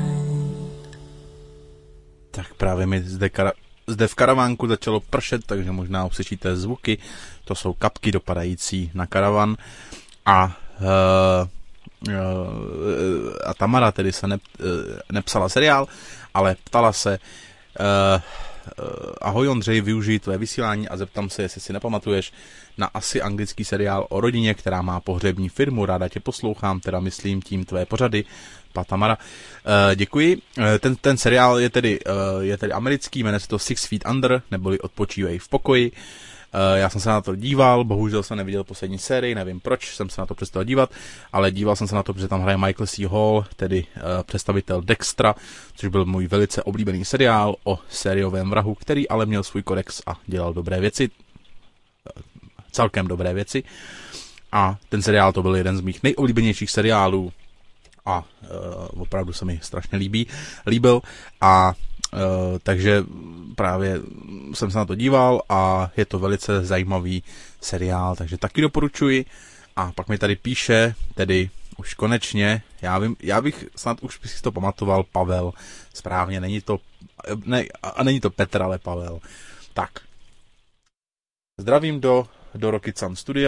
Tak právě mi zde, kara- zde v karavánku začalo pršet, takže možná uslyšíte zvuky. To jsou kapky dopadající na karavan. A, uh, uh, a Tamara tedy se ne, uh, nepsala seriál, ale ptala se uh, uh, ahoj Ondřej, využij tvé vysílání a zeptám se, jestli si nepamatuješ na asi anglický seriál o rodině, která má pohřební firmu. Ráda tě poslouchám, teda myslím tím tvé pořady. Tamara. Uh, děkuji. Uh, ten, ten seriál je tedy, uh, je tedy americký, jmenuje se to Six Feet Under, neboli Odpočívej v pokoji. Uh, já jsem se na to díval, bohužel jsem neviděl poslední sérii, nevím proč jsem se na to přestal dívat, ale díval jsem se na to, protože tam hraje Michael C. Hall, tedy uh, představitel Dextra, což byl můj velice oblíbený seriál o sériovém vrahu, který ale měl svůj kodex a dělal dobré věci. Uh, celkem dobré věci. A ten seriál to byl jeden z mých nejoblíbenějších seriálů a uh, opravdu se mi strašně líbí, líbil a uh, takže právě jsem se na to díval a je to velice zajímavý seriál, takže taky doporučuji. A pak mi tady píše, tedy už konečně, já vím, já bych snad už bych si to pamatoval, Pavel, správně, není to, ne, a není to Petr, ale Pavel. Tak, zdravím do, do Rocket Sun studia,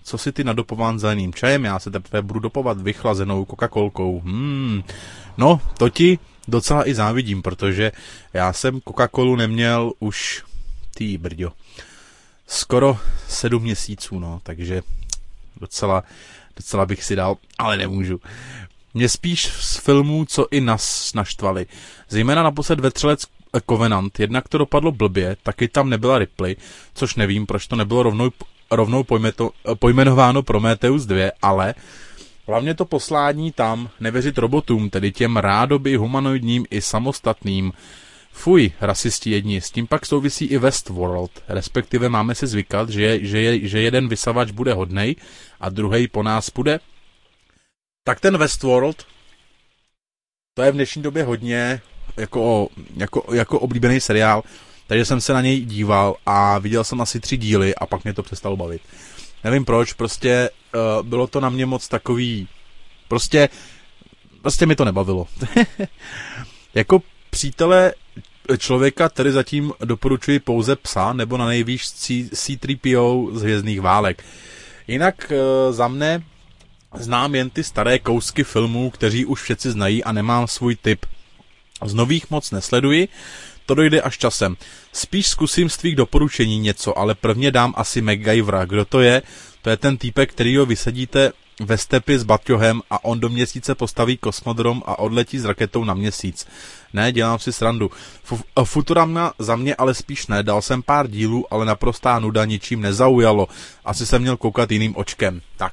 co si ty nadopován zeleným čajem, já se teprve budu dopovat vychlazenou Coca-Colkou. Hmm, no, to ti docela i závidím, protože já jsem Coca-Colu neměl už, ty brďo, skoro sedm měsíců, no, takže docela, docela bych si dal, ale nemůžu. Mě spíš z filmů, co i nás naštvali. Zejména naposled Vetřelec Covenant, jednak to dopadlo blbě, taky tam nebyla Ripley, což nevím, proč to nebylo rovnou, rovnou pojmeto, pojmenováno Prometheus dva, ale hlavně to poslání tam nevěřit robotům, tedy těm rádoby humanoidním i samostatným. Fuj, rasisti jedni, s tím pak souvisí i Westworld, respektive máme si zvykat, že, že, je, že jeden vysavač bude hodnej a druhej po nás půjde. Tak ten Westworld, to je v dnešní době hodně jako, jako, jako oblíbený seriál, takže jsem se na něj díval a viděl jsem asi tři díly a pak mě to přestalo bavit. Nevím proč, prostě uh, bylo to na mě moc takový, prostě, prostě mi to nebavilo. Jako přítele člověka tedy zatím doporučuji pouze Psa, nebo na nejvýš C tři P O z Hvězdných válek. Jinak uh, za mne znám jen ty staré kousky filmů, kteří už všetci znají a nemám svůj tip. Z nových moc nesleduji, to dojde až časem. Spíš zkusím z tvých doporučení něco, ale prvně dám asi MacGyvera. Kdo to je? To je ten týpek, kterýho vysadíte ve stepi s baťohem a on do měsíce postaví kosmodrom a odletí s raketou na měsíc. Ne, dělám si srandu. Futurama za mě ale spíš ne, dal jsem pár dílů, ale naprostá nuda, ničím nezaujalo. Asi jsem měl koukat jiným očkem. Tak.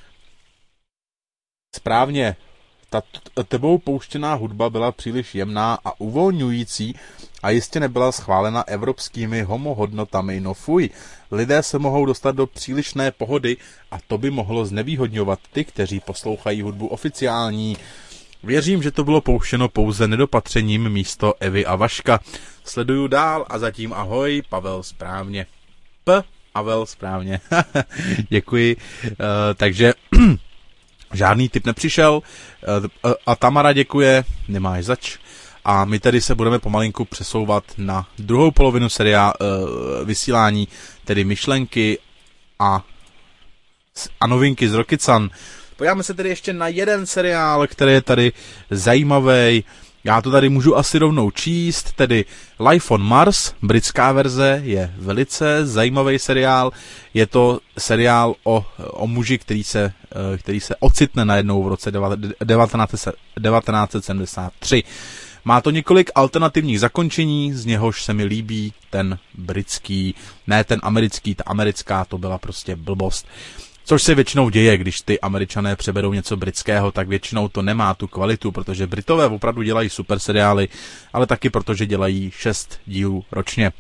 Správně. Ta tebou pouštěná hudba byla příliš jemná a uvolňující a jistě nebyla schválena evropskými homohodnotami. No fuj, lidé se mohou dostat do přílišné pohody a to by mohlo znevýhodňovat ty, kteří poslouchají hudbu oficiální. Věřím, že to bylo pouštěno pouze nedopatřením místo Evy a Vaška. Sleduju dál a zatím ahoj, Pavel správně. P. Pavel správně. Děkuji. Uh, takže... Žádný tip nepřišel a Tamara děkuje, nemáš zač. A my tedy se budeme pomalinku přesouvat na druhou polovinu seriálu vysílání, tedy myšlenky a, a novinky z Rokycan. Podíváme se tedy ještě na jeden seriál, který je tady zajímavý. Já to tady můžu asi rovnou číst, tedy Life on Mars, britská verze, je velice zajímavý seriál. Je to seriál o, o muži, který se, který se ocitne najednou v roce devatenáct set sedmdesát tři. Má to několik alternativních zakončení, z něhož se mi líbí ten britský, ne ten americký, ta americká to byla prostě blbost. Což se většinou děje, když ty Američané přeberou něco britského, tak většinou to nemá tu kvalitu, protože Britové opravdu dělají super seriály, ale taky protože dělají šest dílů ročně.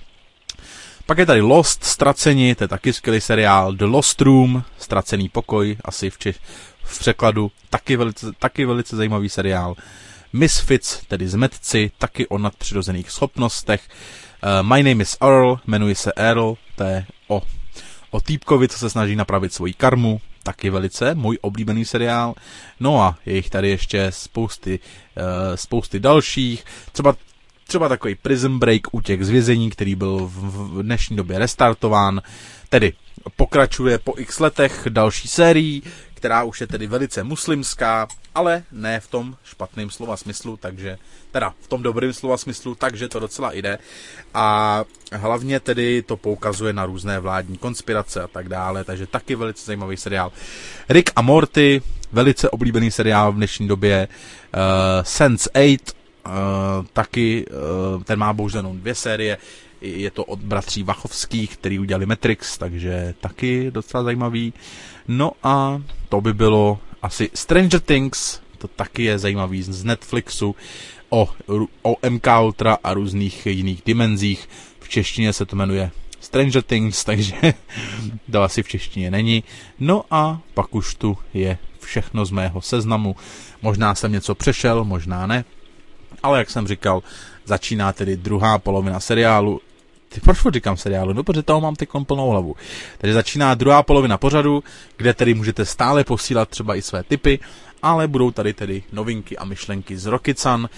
Pak je tady Lost, Ztraceni, to je taky skvělý seriál, The Lost Room, Ztracený pokoj, asi v, či, v překladu, taky velice, taky velice zajímavý seriál. Misfits, tedy Zmetci, taky o nadpřirozených schopnostech. Uh, My Name is Earl, jmenuje se Earl, to je o O týpkovi, co se snaží napravit svoji karmu, taky velice můj oblíbený seriál. No a je jich tady ještě spousty, uh, spousty dalších. Třeba, třeba takový Prison Break, útěk z vězení, který byl v, v dnešní době restartován. Tedy pokračuje po x letech další sérií, která už je tedy velice muslimská, ale ne v tom špatném slova smyslu, takže teda v tom dobrém slova smyslu, takže to docela jde. A hlavně tedy to poukazuje na různé vládní konspirace a tak dále, takže taky velice zajímavý seriál. Rick a Morty, velice oblíbený seriál v dnešní době. Uh, sense eight, uh, taky, uh, ten má bohužel jenom dvě série. Je to od bratří Wachowských, který udělali Matrix, takže taky docela zajímavý. No a to by bylo asi Stranger Things, to taky je zajímavý z Netflixu, o, o M K Ultra a různých jiných dimenzích. V češtině se to jmenuje Stranger Things, takže to asi v češtině není. No a pak už tu je všechno z mého seznamu. Možná jsem něco přešel, možná ne. Ale jak jsem říkal, začíná tedy druhá polovina seriálu. Ty, proč říkám seriálu? No, protože toho mám teď plnou hlavu. Takže začíná druhá polovina pořadu, kde tedy můžete stále posílat třeba i své tipy, ale budou tady tedy novinky a myšlenky z Rokycan.